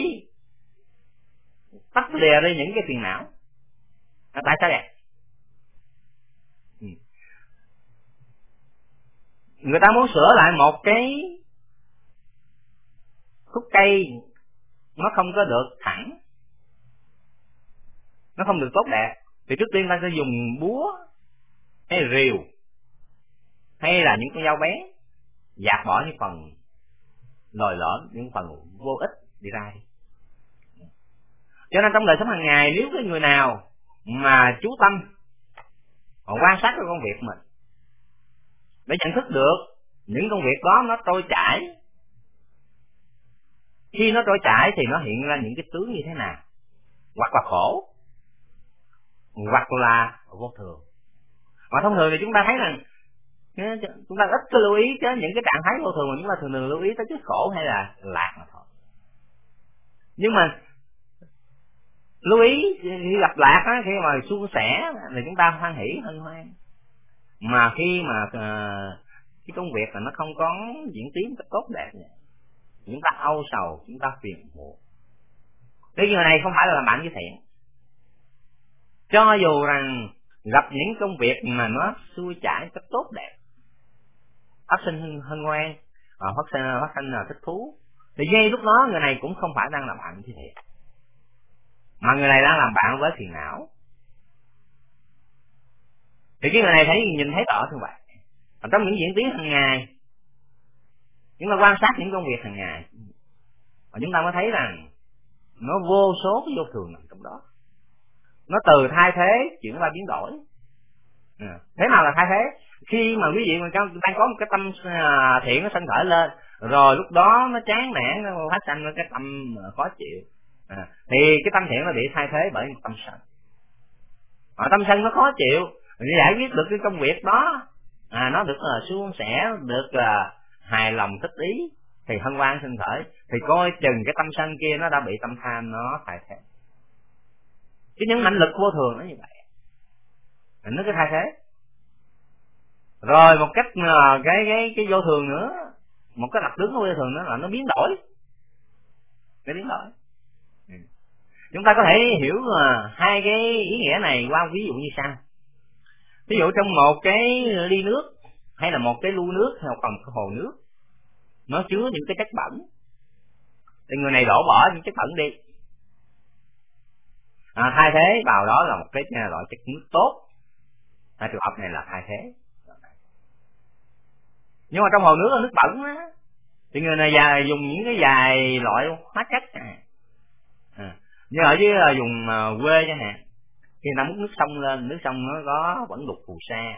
tách lìa đi những cái phiền não. Tại sao vậy? Người ta muốn sửa lại một cái khúc cây nó không có được thẳng, nó không được tốt đẹp, thì trước tiên ta sẽ dùng búa hay rìu hay là những con dao bé dạt bỏ những phần lồi lõm, những phần vô ích đi ra. Cho nên trong đời sống hàng ngày, nếu cái người nào mà chú tâm họ quan sát cái công việc mình để nhận thức được những công việc đó nó trôi chảy, khi nó trôi chảy thì nó hiện ra những cái tướng như thế nào, hoặc là khổ hoặc là vô thường. Mà thông thường thì chúng ta thấy rằng chúng ta ít có lưu ý tới những cái trạng thái vô thường, mà chúng ta thường thường lưu ý tới cái khổ hay là lạc mà thôi. Nhưng mà lưu ý khi gặp lạc á, khi mà suôn sẻ thì chúng ta hoan hỷ hân hoan, mà khi mà uh, cái công việc là nó không có diễn tiến cách tốt đẹp này, chúng ta âu sầu, chúng ta phiền muộn. Cái người này không phải là làm bạn với thiện. Cho dù rằng gặp những công việc mà nó xuôi chảy cách tốt đẹp, phát sinh hân hoan, phát sinh phát sinh là thích thú, thì ngay lúc đó người này cũng không phải đang làm bạn với thiện, mà người này đang làm bạn với phiền não. Thì cái người này thấy nhìn thấy rõ như vậy. Và trong những diễn tiến hàng ngày, chúng ta quan sát những công việc hàng ngày, và chúng ta mới thấy rằng nó vô số cái vô thường nằm trong đó. Nó từ thay thế chuyển qua biến đổi. À, thế nào là thay thế? Khi mà quý vị mà đang có một cái tâm thiện nó sanh khởi lên, rồi lúc đó nó chán nản, nó phát sanh cái tâm khó chịu, à, thì cái tâm thiện nó bị thay thế bởi một tâm sân. Mà tâm sân nó khó chịu, để giải quyết được cái công việc đó, à, nó được uh, suôn sẻ, được uh, hài lòng thích ý, thì hân hoan sinh khởi, thì coi chừng cái tâm sân kia nó đã bị tâm tham nó thay thế. Chứ những mạnh lực vô thường nó như vậy, nó cứ thay thế. Rồi một cách uh, cái cái cái vô thường nữa, một cái đặc tướng của vô thường nữa là nó biến đổi, nó biến đổi. Ừ. Chúng ta có thể hiểu uh, hai cái ý nghĩa này qua ví dụ như sau. Ví dụ trong một cái ly nước hay là một cái lu nước hay một cái hồ nước, nó chứa những cái chất bẩn, thì người này đổ bỏ những chất bẩn đi, à, thay thế vào đó là một cái loại chất nước tốt. Hai trường hợp này là thay thế. Nhưng mà trong hồ nước là nước bẩn á, thì người này dài dùng những cái vài loại hóa chất, à, à, như ở dưới là dùng uh, quê chẳng hạn, khi người ta múc nước sông lên, nước sông nó có vẫn đục phù sa,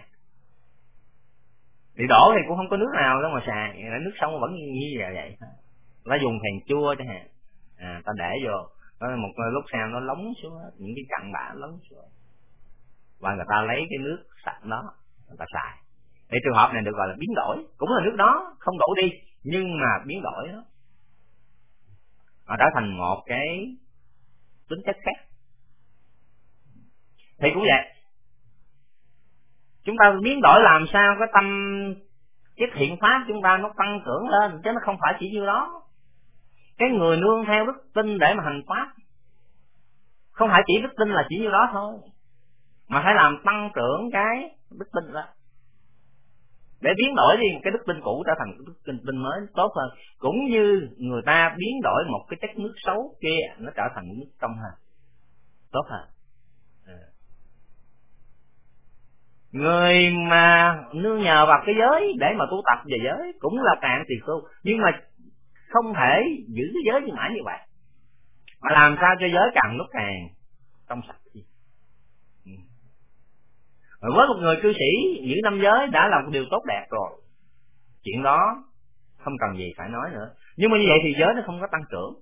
thì đổ thì cũng không có nước nào đâu mà xài, nước sông vẫn như vậy vậy. Ta dùng phèn chua chẳng hạn, à, ta để vô, một lúc sau nó lóng xuống hết, những cái cặn bã lóng xuống, và người ta lấy cái nước sạch đó người ta xài. Thì trường hợp này được gọi là biến đổi, cũng là nước đó không đổ đi, nhưng mà biến đổi đó nó trở thành một cái tính chất khác. Thì cũng vậy, chúng ta biến đổi làm sao cái tâm cái thiện pháp chúng ta nó tăng trưởng lên, chứ nó không phải chỉ như đó. Cái người nương theo đức tin để mà hành pháp, không phải chỉ đức tin là chỉ như đó thôi, mà phải làm tăng trưởng cái đức tin đó, để biến đổi đi cái đức tin cũ trở thành đức tin, tin mới tốt hơn. Cũng như người ta biến đổi một cái chất nước xấu kia nó trở thành nước trong hơn, tốt hơn. À. Người mà nương nhờ vào cái giới để mà tu tập về giới cũng là cạn tỳ khưu, nhưng mà không thể giữ cái giới như mãi như vậy, mà làm sao cho giới càng lúc càng trong sạch. Rồi với một người cư sĩ giữ năm giới đã là một điều tốt đẹp rồi, chuyện đó không cần gì phải nói nữa. Nhưng mà như vậy thì giới nó không có tăng trưởng.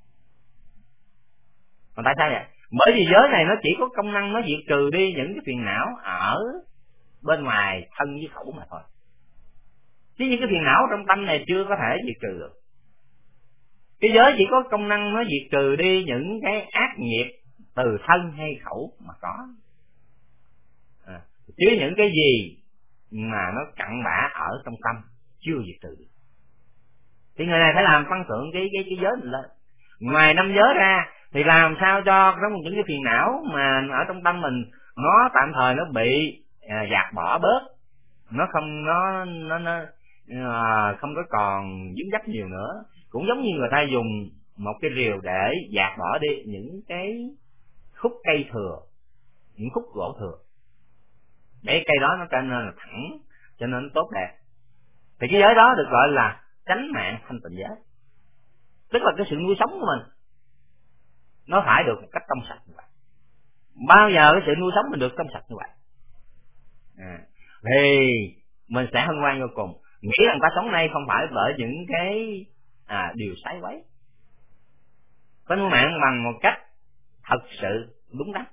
Còn tại sao vậy? Bởi vì giới này nó chỉ có công năng nó diệt trừ đi những cái phiền não ở bên ngoài thân với khẩu mà thôi, chứ những cái phiền não trong tâm này chưa có thể diệt trừ được. Cái giới chỉ có công năng nó diệt trừ đi những cái ác nghiệp từ thân hay khẩu mà có, à, chứ những cái gì mà nó cặn bã ở trong tâm chưa diệt trừ được. Thì người này phải làm tăng thượng cái cái cái giới mình lên. Ngoài năm giới ra thì làm sao cho có những cái phiền não mà ở trong tâm mình nó tạm thời nó bị à, gạt bỏ bớt, nó không nó nó, nó à, không có còn dính dấp nhiều nữa. Cũng giống như người ta dùng một cái rìu để gạt bỏ đi những cái khúc cây thừa, những khúc gỗ thừa, để cây đó nó trở nên là thẳng, cho nên nó tốt đẹp. Thì cái giới đó được gọi là chánh mạng thanh tịnh giới, tức là cái sự nuôi sống của mình nó phải được một cách trong sạch như vậy. Bao giờ cái sự nuôi sống mình được trong sạch như vậy à, thì mình sẽ hân hoan vô cùng, nghĩ rằng ta sống nay không phải bởi những cái à, điều sái quấy, phải nuôi mạng bằng một cách thật sự đúng đắn,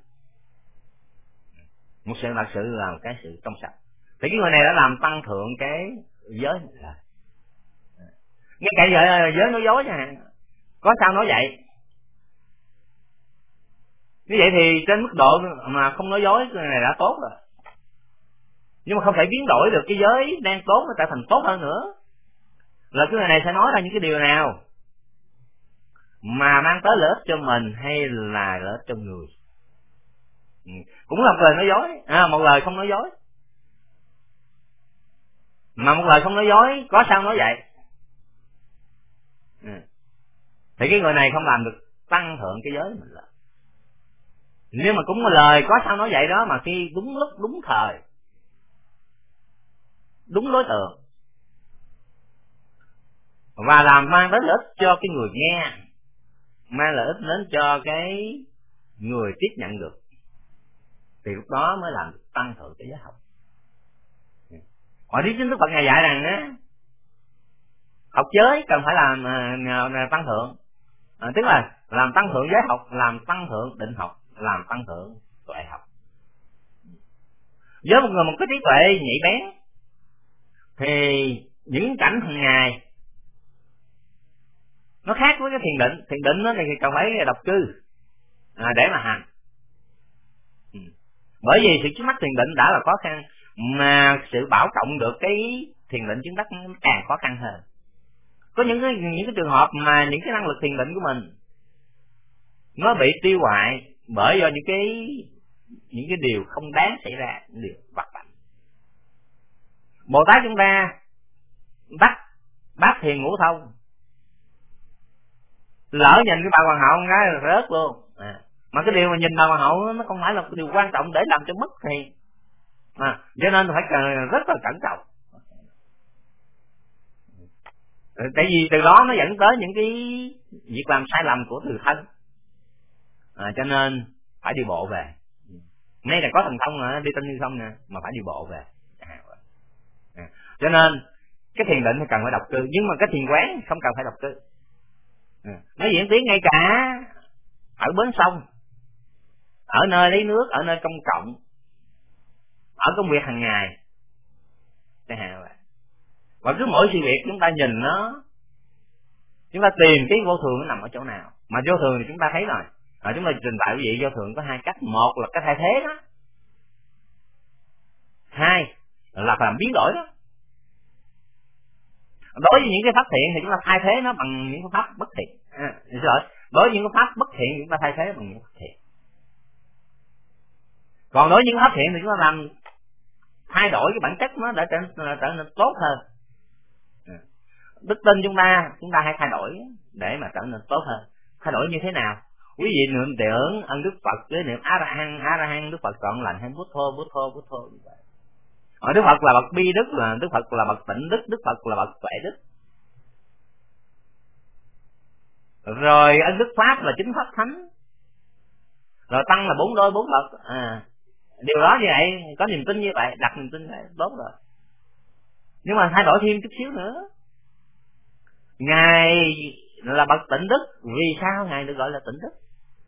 một sự thật sự là một cái sự trong sạch. Thì cái người này đã làm tăng thượng cái giới này. Ngay cả giới, giới nói dối nha, có sao nói vậy. Như vậy thì trên mức độ mà không nói dối cái này đã tốt rồi, nhưng mà không thể biến đổi được cái giới đang tốt nó trở thành tốt hơn nữa. Là cái người này sẽ nói ra những cái điều nào mà mang tới lợi ích cho mình hay là lợi ích cho người. Ừ. Cũng là một lời nói dối, à, một lời không nói dối. Mà một lời không nói dối có sao nói vậy. Ừ. Thì cái người này không làm được tăng thượng cái giới mình lên. Nhưng mà cũng một lời có sao nói vậy đó, mà khi đúng lúc đúng thời, đúng đối tượng, và làm mang đến lợi ích cho cái người nghe, mang lợi ích đến cho cái người tiếp nhận được, thì lúc đó mới làm tăng thượng cái giới học. Hỏi lý chính Đức Phật Ngài dạy rằng á, học giới cần phải làm uh, tăng thượng, à, tức là làm tăng thượng giới học, làm tăng thượng định học, làm tăng thượng tuệ học. Với một người một cái trí tuệ nhạy bén thì những cảnh hàng ngày nó khác với cái thiền định. Thiền định nó thì cần phải độc cư à, để mà hành. Ừ. Bởi vì sự chứng đắc thiền định đã là khó khăn, mà sự bảo trọng được cái thiền định chứng đắc nó càng khó khăn hơn. Có những cái những cái trường hợp mà những cái năng lực thiền định của mình nó bị tiêu hoại bởi do những cái những cái điều không đáng xảy ra, những điều vặt vãnh. Bồ Tát chúng ta bắt bát thiền ngũ thông, lỡ nhìn cái bà hoàng hậu cái là rớt luôn à. Mà cái điều mà nhìn bà hoàng hậu nó không phải là cái điều quan trọng để làm cho mất thiền à, cho nên phải rất là cẩn trọng. Tại vì từ đó nó dẫn tới những cái việc làm sai lầm của từ thân à, cho nên phải đi bộ về. Nay là có thần thông à, đi tinh như không nè, mà phải đi bộ về à, à. Cho nên cái thiền định thì cần phải độc cư, nhưng mà cái thiền quán không cần phải độc cư à. Nó diễn tiến ngay cả ở bến sông, ở nơi lấy nước, ở nơi công cộng, ở công việc hàng ngày. Và cứ mỗi sự việc chúng ta nhìn nó, chúng ta tìm cái vô thường nó nằm ở chỗ nào. Mà vô thường thì chúng ta thấy rồi à, chúng ta trình bày quý vị vô thường có hai cách. Một là cái thay thế đó, hai là làm biến đổi đó. Đối với những cái pháp thiện thì chúng ta thay thế nó bằng những cái pháp bất thiện à, rồi. Đối với những cái pháp bất thiện thì chúng ta thay thế bằng những pháp thiện. Còn đối với những pháp thiện thì chúng ta làm thay đổi cái bản chất nó để trở, trở nên tốt hơn. Đức tin chúng ta chúng ta hãy thay đổi để mà trở nên tốt hơn. Thay đổi như thế nào? Quý vị niệm tưởng ân Đức Phật với niệm A La Hán, A La Hán Đức Phật trọn lành, hay bút thô bút thô bút thô như vậy. Ở Đức Phật là bậc bi đức, là Đức Phật là bậc tịnh đức, Đức Phật là bậc tuệ đức. Rồi ân đức pháp là chính pháp thánh. Rồi tăng là bốn đôi bốn bậc. À, điều đó như vậy, có niềm tin như vậy, đặt niềm tin như vậy, tốt rồi. Nhưng mà thay đổi thêm chút xíu nữa. Ngài là bậc tịnh đức, vì sao Ngài được gọi là tịnh đức?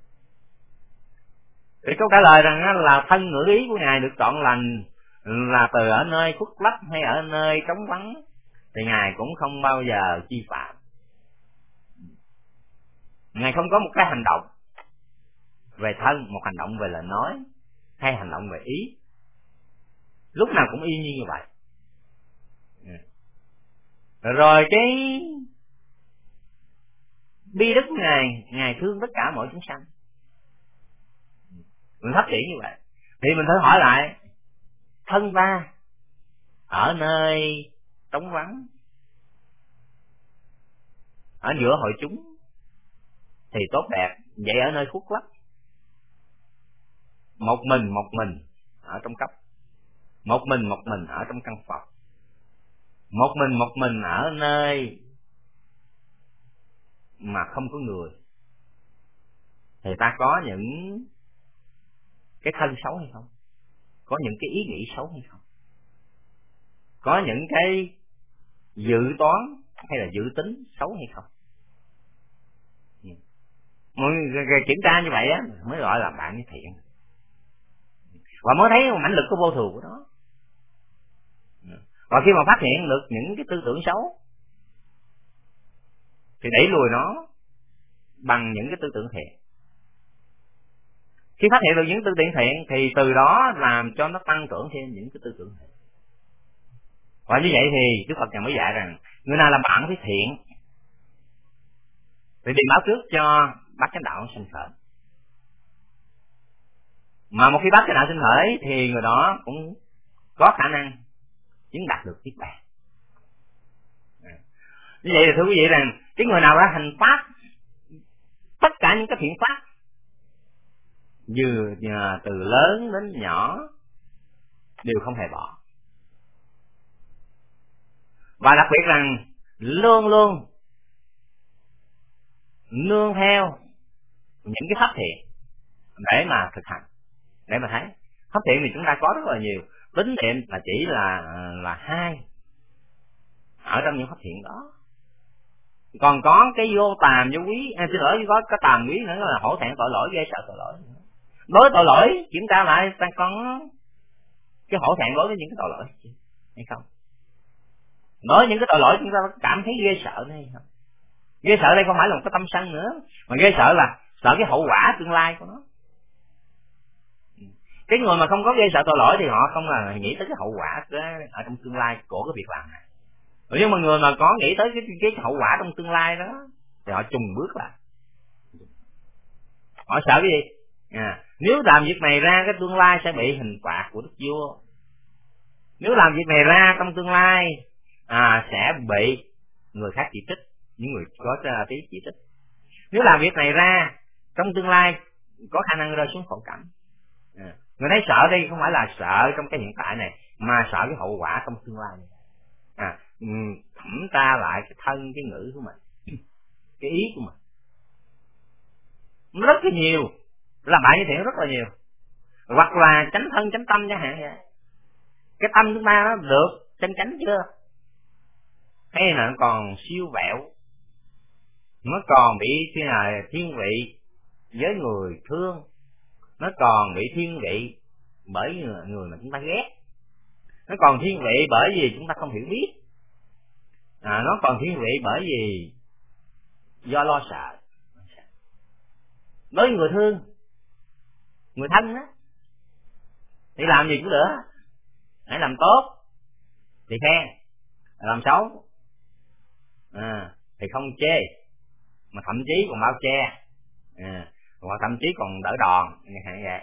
Thì câu trả lời rằng là thân ngữ ý của Ngài được trọn lành, là từ ở nơi khuất lấp hay ở nơi trống vắng thì Ngài cũng không bao giờ chi phạm. Ngài không có một cái hành động về thân, một hành động về lời nói, hay hành động về ý, lúc nào cũng y như vậy. Rồi cái bi đức của Ngài, Ngài thương tất cả mọi chúng sanh. Mình phát triển như vậy thì mình thử hỏi lại, thân ta ở nơi trống vắng, ở giữa hội chúng thì tốt đẹp, vậy ở nơi khuất lấp, một mình một mình ở trong cấp, một mình một mình ở trong căn phòng, một mình một mình ở nơi mà không có người, thì ta có những cái thân xấu hay không? Có những cái ý nghĩ xấu hay không? Có những cái dự toán hay là dự tính xấu hay không? Mọi người kiểm tra như vậy á mới gọi là bạn với thiện, và mới thấy mãnh lực của vô thường của nó. Và khi mà phát hiện được những cái tư tưởng xấu thì đẩy lùi nó bằng những cái tư tưởng thiện. Khi phát hiện được những tư tưởng thiện thì từ đó làm cho nó tăng trưởng thêm những cái tư tưởng thiện. Và như vậy thì Đức Phật Ngài mới dạy rằng người nào làm bạn với thiện thì đi báo trước cho bát chánh đạo sinh khởi. Mà một khi bát chánh đạo sinh khởi thì người đó cũng có khả năng chứng đạt được niết bàn. Như vậy thì thưa quý vị rằng cái người nào đã hành pháp, tất cả những cái thiện pháp từ từ lớn đến nhỏ đều không hề bỏ, và đặc biệt rằng luôn luôn nương theo những cái pháp thiện để mà thực hành, để mà thấy pháp thiện thì chúng ta có rất là nhiều. Tín niệm là chỉ là là hai ở trong những pháp thiện đó, còn có cái vô tàm vô quý, à, xin lỗi, có có tàm quý nữa là hổ thẹn tội lỗi, ghê sợ tội lỗi. Đối tội lỗi kiểm tra lại ta có cái hổ thẹn đối với những cái tội lỗi hay không? Đối với những cái tội lỗi chúng ta cảm thấy ghê sợ hay không? Ghê sợ đây không phải là một cái tâm sân nữa, mà ghê sợ là sợ cái hậu quả tương lai của nó. Cái người mà không có ghê sợ tội lỗi thì họ không là nghĩ tới cái hậu quả ở trong tương lai của cái việc làm này. Nhưng mà người mà có nghĩ tới cái, cái hậu quả trong tương lai đó thì họ chùng bước lại. Họ sợ cái gì? À, nếu làm việc này ra cái tương lai sẽ bị hình phạt của đức vua. Nếu làm việc này ra trong tương lai à, sẽ bị người khác chỉ trích, những người có tí chỉ trích. Nếu làm việc này ra trong tương lai có khả năng rơi xuống khổ cảnh. À, người thấy sợ đây không phải là sợ trong cái hiện tại này, mà sợ cái hậu quả trong tương lai này. À, thẩm tra lại cái thân, cái ngữ của mình, cái ý của mình, nó rất là nhiều, làm bạn như thiện rất là nhiều. Hoặc là chánh thân chánh tâm chẳng hạn vậy. Cái tâm chúng ta nó được chân chánh chưa, hay là nó còn siêu vẹo, nó còn bị thế nào thiên vị với người thương, nó còn bị thiên vị bởi người, người mà chúng ta ghét, nó còn thiên vị bởi vì chúng ta không hiểu biết, à, nó còn thiên vị bởi vì do lo sợ. Đối với người thương, người thân á, thì làm gì cũng được, hãy làm tốt thì khen, làm xấu à, thì không chê, mà thậm chí còn bao che, à, hoặc thậm chí còn đỡ đòn như vậy.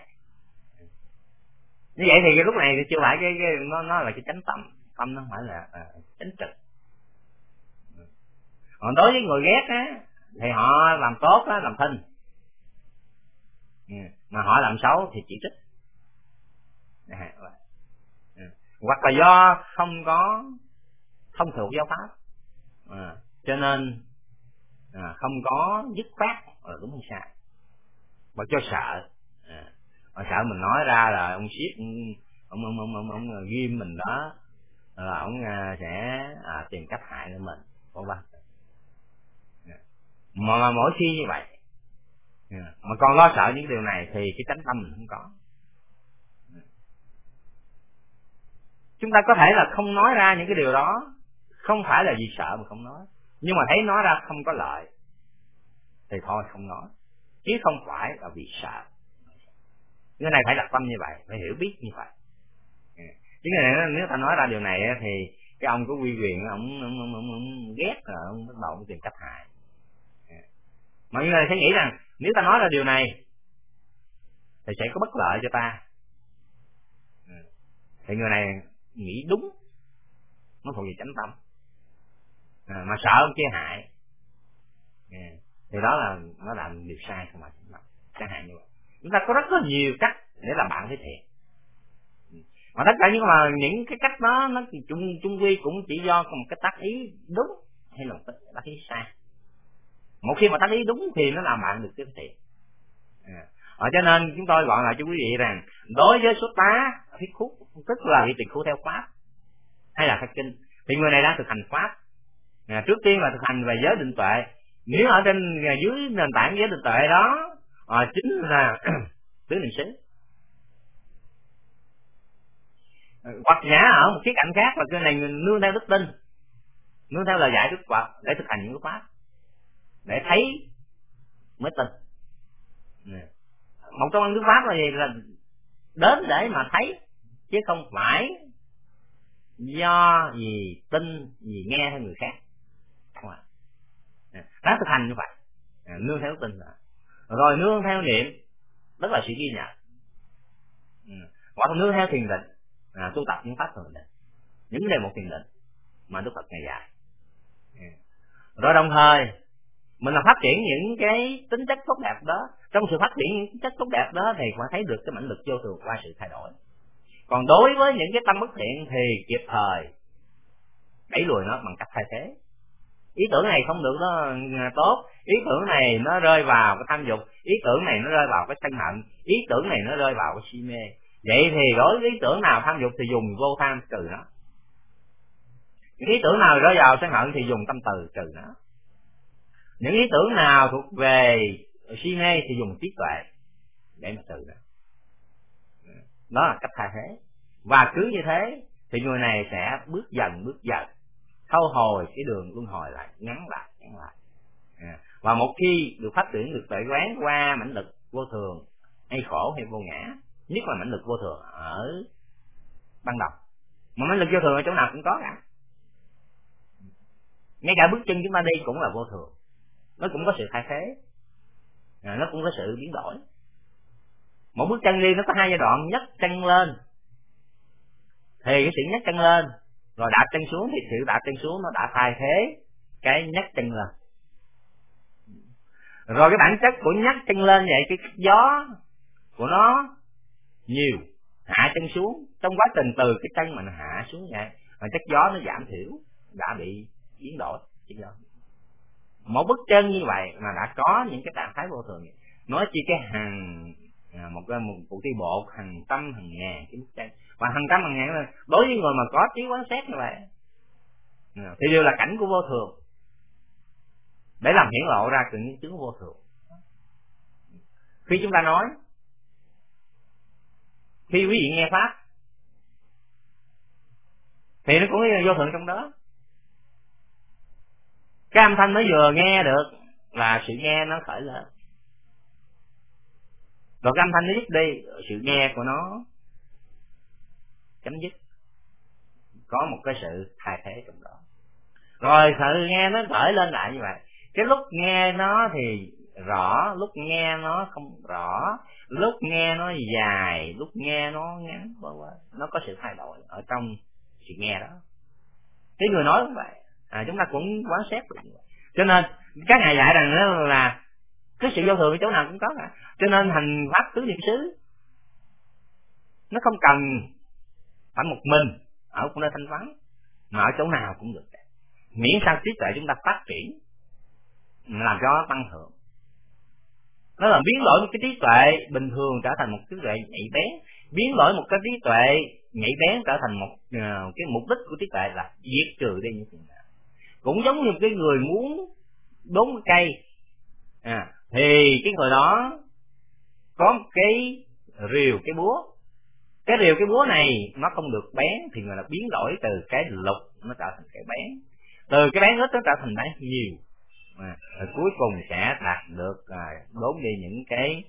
Như vậy thì cái lúc này thì chưa phải cái, cái nó nó là cái chánh tâm, tâm nó không phải là à, chánh trực. Còn đối với người ghét á thì họ làm tốt á làm thinh, mà họ làm xấu thì chỉ trích. hoặc là do không có thông thuộc giáo pháp, à, cho nên à, không có dứt khoát là đúng hay sai, hoặc cho sợ, à, sợ mình nói ra là ông ship ông ông ông ông, ông, ông ghim mình đó, là ông sẽ à, tìm cách hại lên mình, có ba. Mà, mà mỗi khi như vậy, à, mà còn lo sợ những điều này thì cái chánh tâm mình không có. Chúng ta có thể là không nói ra những cái điều đó, không phải là vì sợ mà không nói, nhưng mà thấy nói ra không có lợi thì thôi không nói, chứ không phải là vì sợ. Cái này phải đặt tâm như vậy, phải hiểu biết như vậy. Chứ cái này nếu ta nói ra điều này thì cái ông có uy quyền, ông, ông, ông, ông, ông ghét rồi ông bắt đầu tìm cách hại. Mọi người sẽ nghĩ rằng nếu ta nói ra điều này thì sẽ có bất lợi cho ta, thì người này nghĩ đúng, nó thuộc về chánh tâm, à, mà sợ ông kia hại, à, thì đó là nó làm điều sai, không phải chánh tâm. Chẳng hạn như vậy, chúng ta có rất là nhiều cách để làm bạn với thiện, mà tất cả những mà những cái cách đó nó chung chung quy cũng chỉ do một cái tác ý đúng hay là một cái tác ý sai. Một khi mà tác ý đúng thì nó làm bạn được cái thiện, à. Ở cho nên chúng tôi gọi lại cho quý vị rằng đối với xuất tá thuyết khúc, tức là vị tỳ khưu theo pháp hay là theo kinh, thì người này đang thực hành pháp, à, trước tiên là thực hành về giới định tuệ. Nếu ở trên dưới nền tảng giới định tuệ đó à, chính là tứ niệm xứ, hoặc giả ở một khía cạnh khác là cái này nương theo đức tin, nương theo lời dạy đức Phật để thực hành những cái pháp, để thấy mới tin. Một trong những đức pháp là gì? Là đến để mà thấy, chứ không phải do gì tin gì nghe theo người khác. Đó thực hành như vậy, nương theo đức tin rồi nương theo niệm, tức là sự ghi nhận, hoặc nương theo thiền định, à, tu tập những pháp thiền định, những đề một thiền định mà Đức Phật ngày dạy. Rồi đồng thời mình là phát triển những cái tính chất tốt đẹp đó. Trong sự phát triển những tính chất tốt đẹp đó thì phải thấy được cái mãnh lực vô thường qua sự thay đổi. Còn đối với những cái tâm bất thiện thì kịp thời đẩy lùi nó bằng cách thay thế. Ý tưởng này không được nó tốt, ý tưởng này nó rơi vào cái tham dục, ý tưởng này nó rơi vào cái sân hận, ý tưởng này nó rơi vào cái si mê. Vậy thì đối với ý tưởng nào tham dục thì dùng vô tham trừ nó, những ý tưởng nào rơi vào sân hận thì dùng tâm từ trừ nó, những ý tưởng nào thuộc về si mê thì dùng trí tuệ để mà trừ nó. Đó là cách thay thế. Và cứ như thế thì người này sẽ bước dần bước dần thâu hồi cái đường luân hồi lại, ngắn lại ngắn lại, à. Và một khi được phát triển được tuệ quán qua mãnh lực vô thường hay khổ hay vô ngã, nhất là mãnh lực vô thường ở ban đầu, mà mãnh lực vô thường ở chỗ nào cũng có cả, ngay cả bước chân chúng ta đi cũng là vô thường, nó cũng có sự thay thế, à, nó cũng có sự biến đổi. Một bước chân đi nó có hai giai đoạn, nhấc chân lên thì cái sự nhấc chân lên, rồi đạp chân xuống thì sự đạp chân xuống nó đã thay thế cái nhấc chân lên. Rồi cái bản chất của nhấc chân lên vậy, cái gió của nó nhiều, hạ chân xuống, trong quá trình từ cái chân mà nó hạ xuống vậy, mà chất gió nó giảm thiểu, đã bị biến đổi. Một bước chân như vậy mà đã có những cái trạng thái vô thường, nói chi cái hàng một cái một cuộc đi bộ hàng trăm hàng ngàn cái bước chân, và hàng trăm hàng ngàn là đối với người mà có trí quán xét như vậy thì đều là cảnh của vô thường, để làm hiển lộ ra những tướng vô thường. Khi chúng ta nói, khi quý vị nghe pháp thì nó cũng là vô thường trong đó. Cái âm thanh mới vừa nghe được là sự nghe nó khởi lên, rồi cái âm thanh nó dứt đi, sự nghe của nó chấm dứt, có một cái sự thay thế trong đó. Rồi sự nghe nó khởi lên lại như vậy, cái lúc nghe nó thì rõ, lúc nghe nó không rõ, lúc nghe nó dài, lúc nghe nó ngắn, nó có sự thay đổi ở trong sự nghe đó. Cái người nói cũng vậy, à, chúng ta cũng quán xét được như vậy. Cho nên các ngài dạy rằng đó là cái sự vô thường ở chỗ nào cũng có cả. Cho nên hành pháp tứ niệm xứ nó không cần phải một mình ở cũng nơi thanh vắng, mà ở chỗ nào cũng được, miễn sao trí tuệ chúng ta phát triển, làm cho nó tăng thượng. Nó là biến đổi một cái trí tuệ bình thường trở thành một trí tuệ nhạy bén, biến đổi một cái trí tuệ nhạy bén trở thành một uh, cái mục đích của trí tuệ là diệt trừ đi những chuyện nào. Cũng giống như cái người muốn đốn cái cây, à, thì cái người đó có một cái rìu, cái búa, cái rìu cái búa này nó không được bén thì người là biến đổi từ cái lục nó trở thành cái bén, từ cái bén ít nó trở thành bén nhiều, à, rồi cuối cùng sẽ đạt được à, đốn đi những cái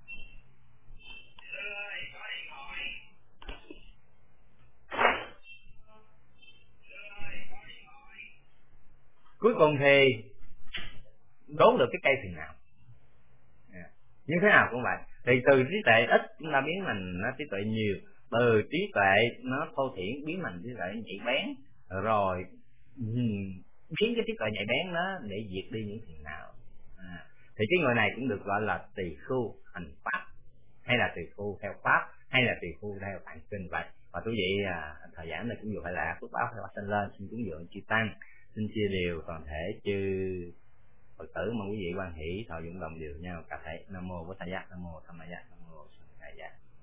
cuối cùng thì đốn được cái cây phiền não. À, như thế nào cũng vậy, thì từ trí tuệ ít chúng ta biến thành nó trí tuệ nhiều, từ trí tuệ nó thô thiển biến thành trí tuệ nhạy bén, rồi biến cái trí tuệ nhạy bén đó để diệt đi những phiền não. À, thì cái người này cũng được gọi là tỳ khưu hành pháp, hay là tỳ khưu theo pháp, hay là tỳ khưu theo tạng kinh vậy. Và quý vị à, thời gian này cũng vừa phải là phước báo phải phát sinh lên, xin cúng dường chư tăng, xin chia đều toàn thể chư Phật tử, mong quý vị quan hỷ thọ dụng đồng đều nhau cả thể. Nam mô Bổn Thầy Giác, Nam mô Tham Ma Giác, Nam mô Sanh Khai Giác.